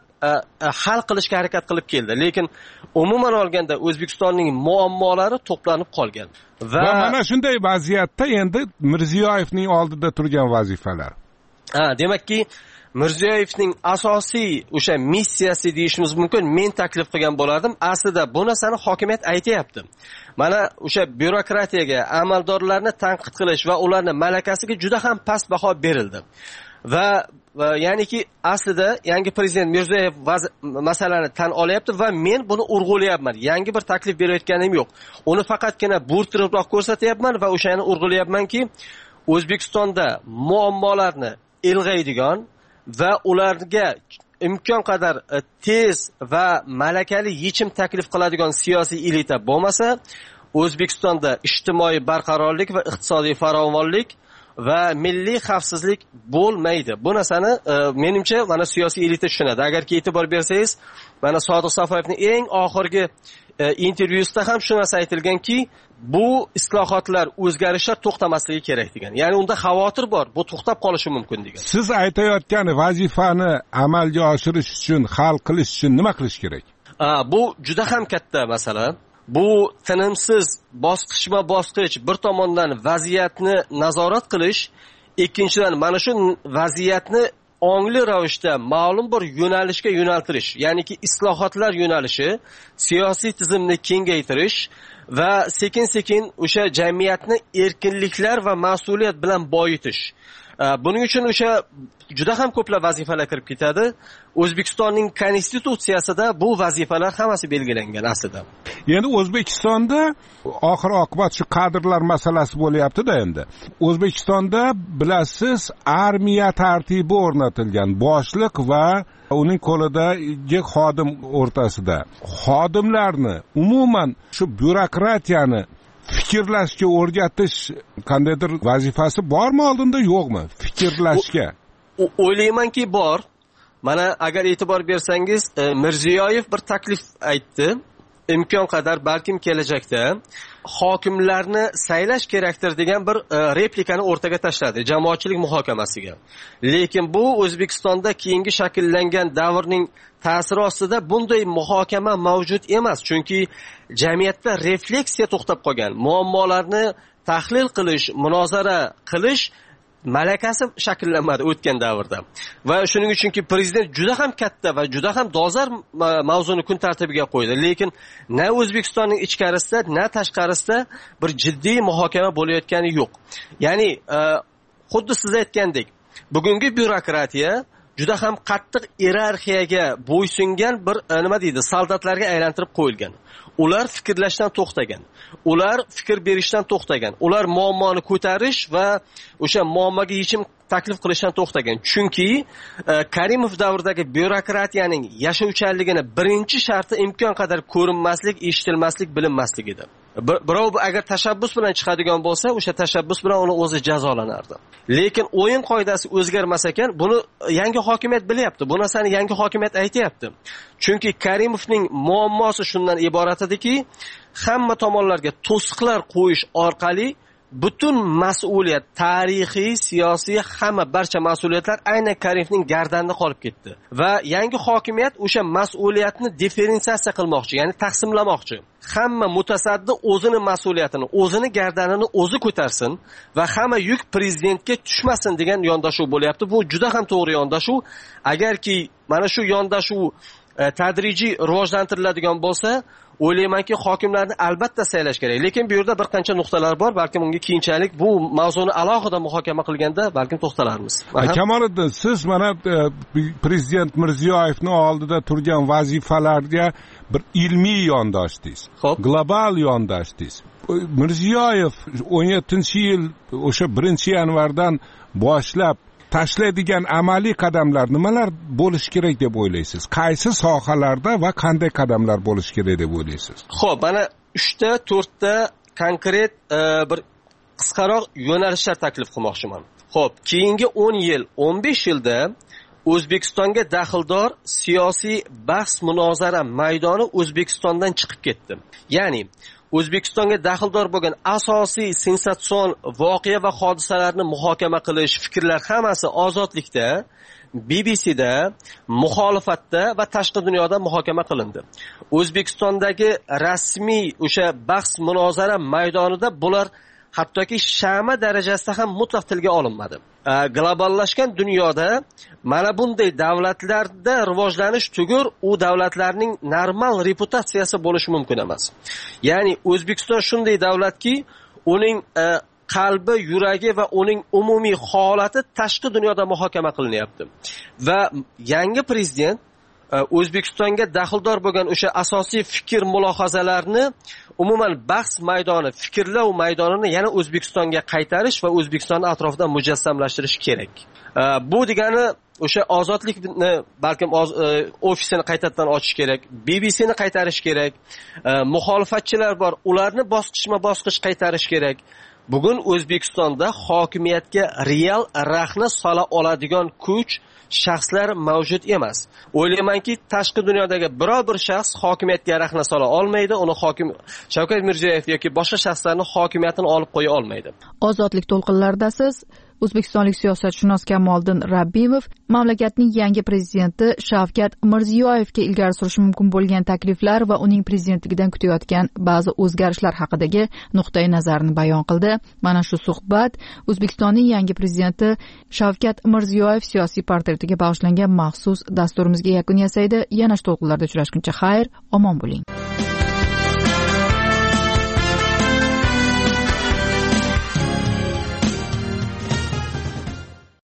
hal qilishga harakat qilib keldi. Lekin umuman olganda O'zbekistonning muammolari to'planib qolgan. Va, va mana shunday vaziyatda endi Mirziyoyevning oldida turgan vazifalar. Ha, demakki Mirziyoyevning asosiy o'sha missiyasi deyishimiz mumkin. Men taklif qilgan bo'lardim. Aslida bu narsani hokimiyat aytayapti. Mana o'sha byurokratiyaga, amaldorlarni tanqid qilish va ularning malakasiga juda ham past baho berildi. Va, va ya'niki aslida yangi prezident Mirziyoyev masalani tan olyapti va men buni urg'ulayapman. Yangi bir taklif berayotganim yo'q. Uni faqatgina bo'rttiribroq ko'rsatyapman va o'shani urg'ulayapmanki, O'zbekistonda muammolarni ilg'aydigan va ularga imkon qadar tez va malakali yechim taklif qiladigan siyosiy elita bo'lmasa, O'zbekistonda ijtimoiy barqarorlik va iqtisodiy farovonlik va milliy xavfsizlik bo'lmaydi. Bu narsani e, menimcha mana siyosiy elita tushunadi. Agarki e'tibor bersangiz, mana Sodiq Safoyevning eng oxirgi e, intervyusida ham shu narsa aytilganki, bu islohotlar, o'zgarishlar to'xtamasligi kerak degan. Ya'ni unda xavotir bor, bu to'xtab qolishi mumkin degan. Siz aytayotgan vazifani amalga oshirish uchun, hal qilish uchun nima qilish kerak? A, bu juda ham katta masala. Bu tinimsiz bosqichma-bosqich bir tomondan vaziyatni nazorat qilish, ikkinchidan mana shu vaziyatni ongli ravishda ma'lum bir yo'nalishga yo'naltirish, ya'niki islohotlar yo'nalishi, siyosiy tizimni kengaytirish va sekin-sekin o'sha jamiyatni erkinliklar va mas'uliyat bilan boyitish. Buning uchun o'sha juda ham ko'plab vazifalar kirib ketadi. O'zbekistonning konstitutsiyasida bu vazifalar hammasi belgilangan aslida. Endi O'zbekistonda oxir oqibat shu kadrlar masalasi bo'lyapti-da endi. O'zbekistonda bilasiz, armiya tartibi o'rnatilgan, boshliq va uning qo'lidagi xodim o'rtasida. Xodimlarni umuman shu byurokratiyani fikrlashga o'rgatish qandaydir vazifasi bormi oldinda, yo'qmi? Fikrlashga. O'ylaymanki bor. Mana agar e'tibor bersangiz, Mirziyoyev bir taklif aytdi. Imkon qadar balkim kelajakda hokimlarni saylash kerakdir degan bir replikani o'rtaga tashladi jamoatchilik muhokamasiga. Lekin bu O'zbekistonda keyingi shakllangan davrning ta'siri ostida bunday muhokama mavjud emas, chunki jamiyatda refleksiya to'xtab qolgan. Muammolarni tahlil qilish, munozara qilish malakasi shakllanmadi o'tgan davrda. Va shuning uchunki prezident juda ham katta va juda ham dolzarb mavzuni kun tartibiga qo'ydi. Lekin na O'zbekistonning ichkarisida, na tashqarisida bir jiddiy muhokama bo'layotgani yo'q. Ya'ni xuddi siz aytgandek, bugungi byurokratiya juda ham qattiq iyerarxiyaga bo'ysungan bir nima deydi, soldatlarga aylantirib qo'yilgan. Ular fikrlashdan to'xtagan. Ular fikr berishdan to'xtagan. Ular muammoni ko'tarish va o'sha muammoga yechim taklif qilishdan to'xtagan. Chunki e, Karimov davridagi byurokratiyaning yashovchanligini birinchi sharti imkon qadar ko'rinmaslik, eshitilmaslik, bilinmaslik edi. Birov agar tashabbus bilan chiqadigan bo'lsa, o'sha tashabbus bilan uni o'zi jazolanardi. Lekin o'yin qoidasi o'zgarmas ekan, buni yangi hokimiyat bilyapti. Bu narsani yangi hokimiyat aytayapti. Chunki Karimovning muammosi shundan iborat ediki, hamma tomonlarga to'siqlar qo'yish orqali butun mas'uliyat, tarixiy, siyosiy, hamma barcha mas'uliyatlar aynan Karimovning gardanida qolib ketdi. Va yangi hokimiyat o'sha mas'uliyatni diferensiatsiya qilmoqchi, ya'ni taqsimlamoqchi. Hamma mutasaddi o'zini mas'uliyatini, o'zini gardanini o'zi ko'tarsin va hamma yuk prezidentga tushmasin degan yondashuv bo'lyapti. Bu juda ham to'g'ri yondashuv. Agarki mana shu yondashuv e, tadrijiy rivojlantiriladigan bo'lsa, o'ylaymanki hokimlarni albatta saylash kerak. Lekin bu yerda bir qancha nuqtalar bor. Balkim unga keyinchalik bu mavzuni alohida muhokama qilganda balkim to'xtalarmiz. Kamoliddin, siz mana prezident Mirziyoyevning oldida turgan vazifalarga bir ilmiy yondashdingiz. Global yondashdingiz. Mirziyoyev o'n yettinchi yil o'sha birinchi yanvardan boshlab tashlaydigan amaliy qadamlar nimalar bo'lish kerak deb o'ylaysiz? Qaysi sohalarda va qanday qadamlar bo'lish kerak deb o'ylaysiz? Xo'p, mana uchta, to'rtta konkret e, bir qisqaroq yo'nalishlar taklif qilmoqchiman. Xo'p, keyingi o'n yil, o'n besh yilda O'zbekistonga daxldor siyosiy bahs munozara maydoni O'zbekistondan chiqib ketdi. Ya'ni O'zbekistonga daxldor bo'lgan asosiy sensatsion voqea va hodisalarni muhokama qilish, fikrlar hammasi ozodlikda, B B C'da, muxolifatda va tashqi dunyoda muhokama qilindi. O'zbekistondagi rasmiy o'sha bahs munozara maydonida bular hattoki shama darajasida ham mutlaq tilga olinmadi. Globallashgan dunyoda mana bunday davlatlarda rivojlanish tugur, u davlatlarning normal reputatsiyasi bo'lishi mumkin emas. Ya'ni O'zbekiston shunday davlatki, uning e, qalbi, yuragi va uning umumiy holati tashqi dunyoda muhokama qilinyapti. Va yangi prezident O'zbekistonga daxldor bo'lgan o'sha asosiy fikr mulohazalarni umuman bahs maydoni, fikrlash maydonini yana O'zbekistonga qaytarish va O'zbekiston atrofida mujassamlashtirish kerak. Bu degani o'sha ozodlikni balkim ofisini qaytadan ochish kerak, B B C'ni qaytarish kerak, muxolifatchilar bor, ularni bosqichma-bosqich qaytarish kerak. bugun O'zbekistonda hokimiyatga real rahna sola oladigan kuch shaxslar mavjud emas. O'ylaymanki, tashqi dunyodagi biror bir shaxs hokimiyatga rahna sola olmaydi, uni hokim Shavkat Mirziyoyev yoki boshqa shaxslarning hokimiyatini olib qo'ya olmaydi. Ozodlik to'lqinlarida siz o'zbekistonlik siyosatshunos Kamoliddin Rabbimov mamlakatning yangi prezidenti Shavkat Mirziyoyevga ilgari surishi mumkin bo'lgan takliflar va uning prezidentligidan kutayotgan ba'zi o'zgarishlar haqidagi nuqtai nazarini bayon qildi. Mana shu suhbat O'zbekistonning yangi prezidenti Shavkat Mirziyoyev siyosiy portretiga bag'ishlangan maxsus dasturimizga yakun yasaydi. Yana shu to'lqinlarda uchrashguncha xayr, omon bo'ling.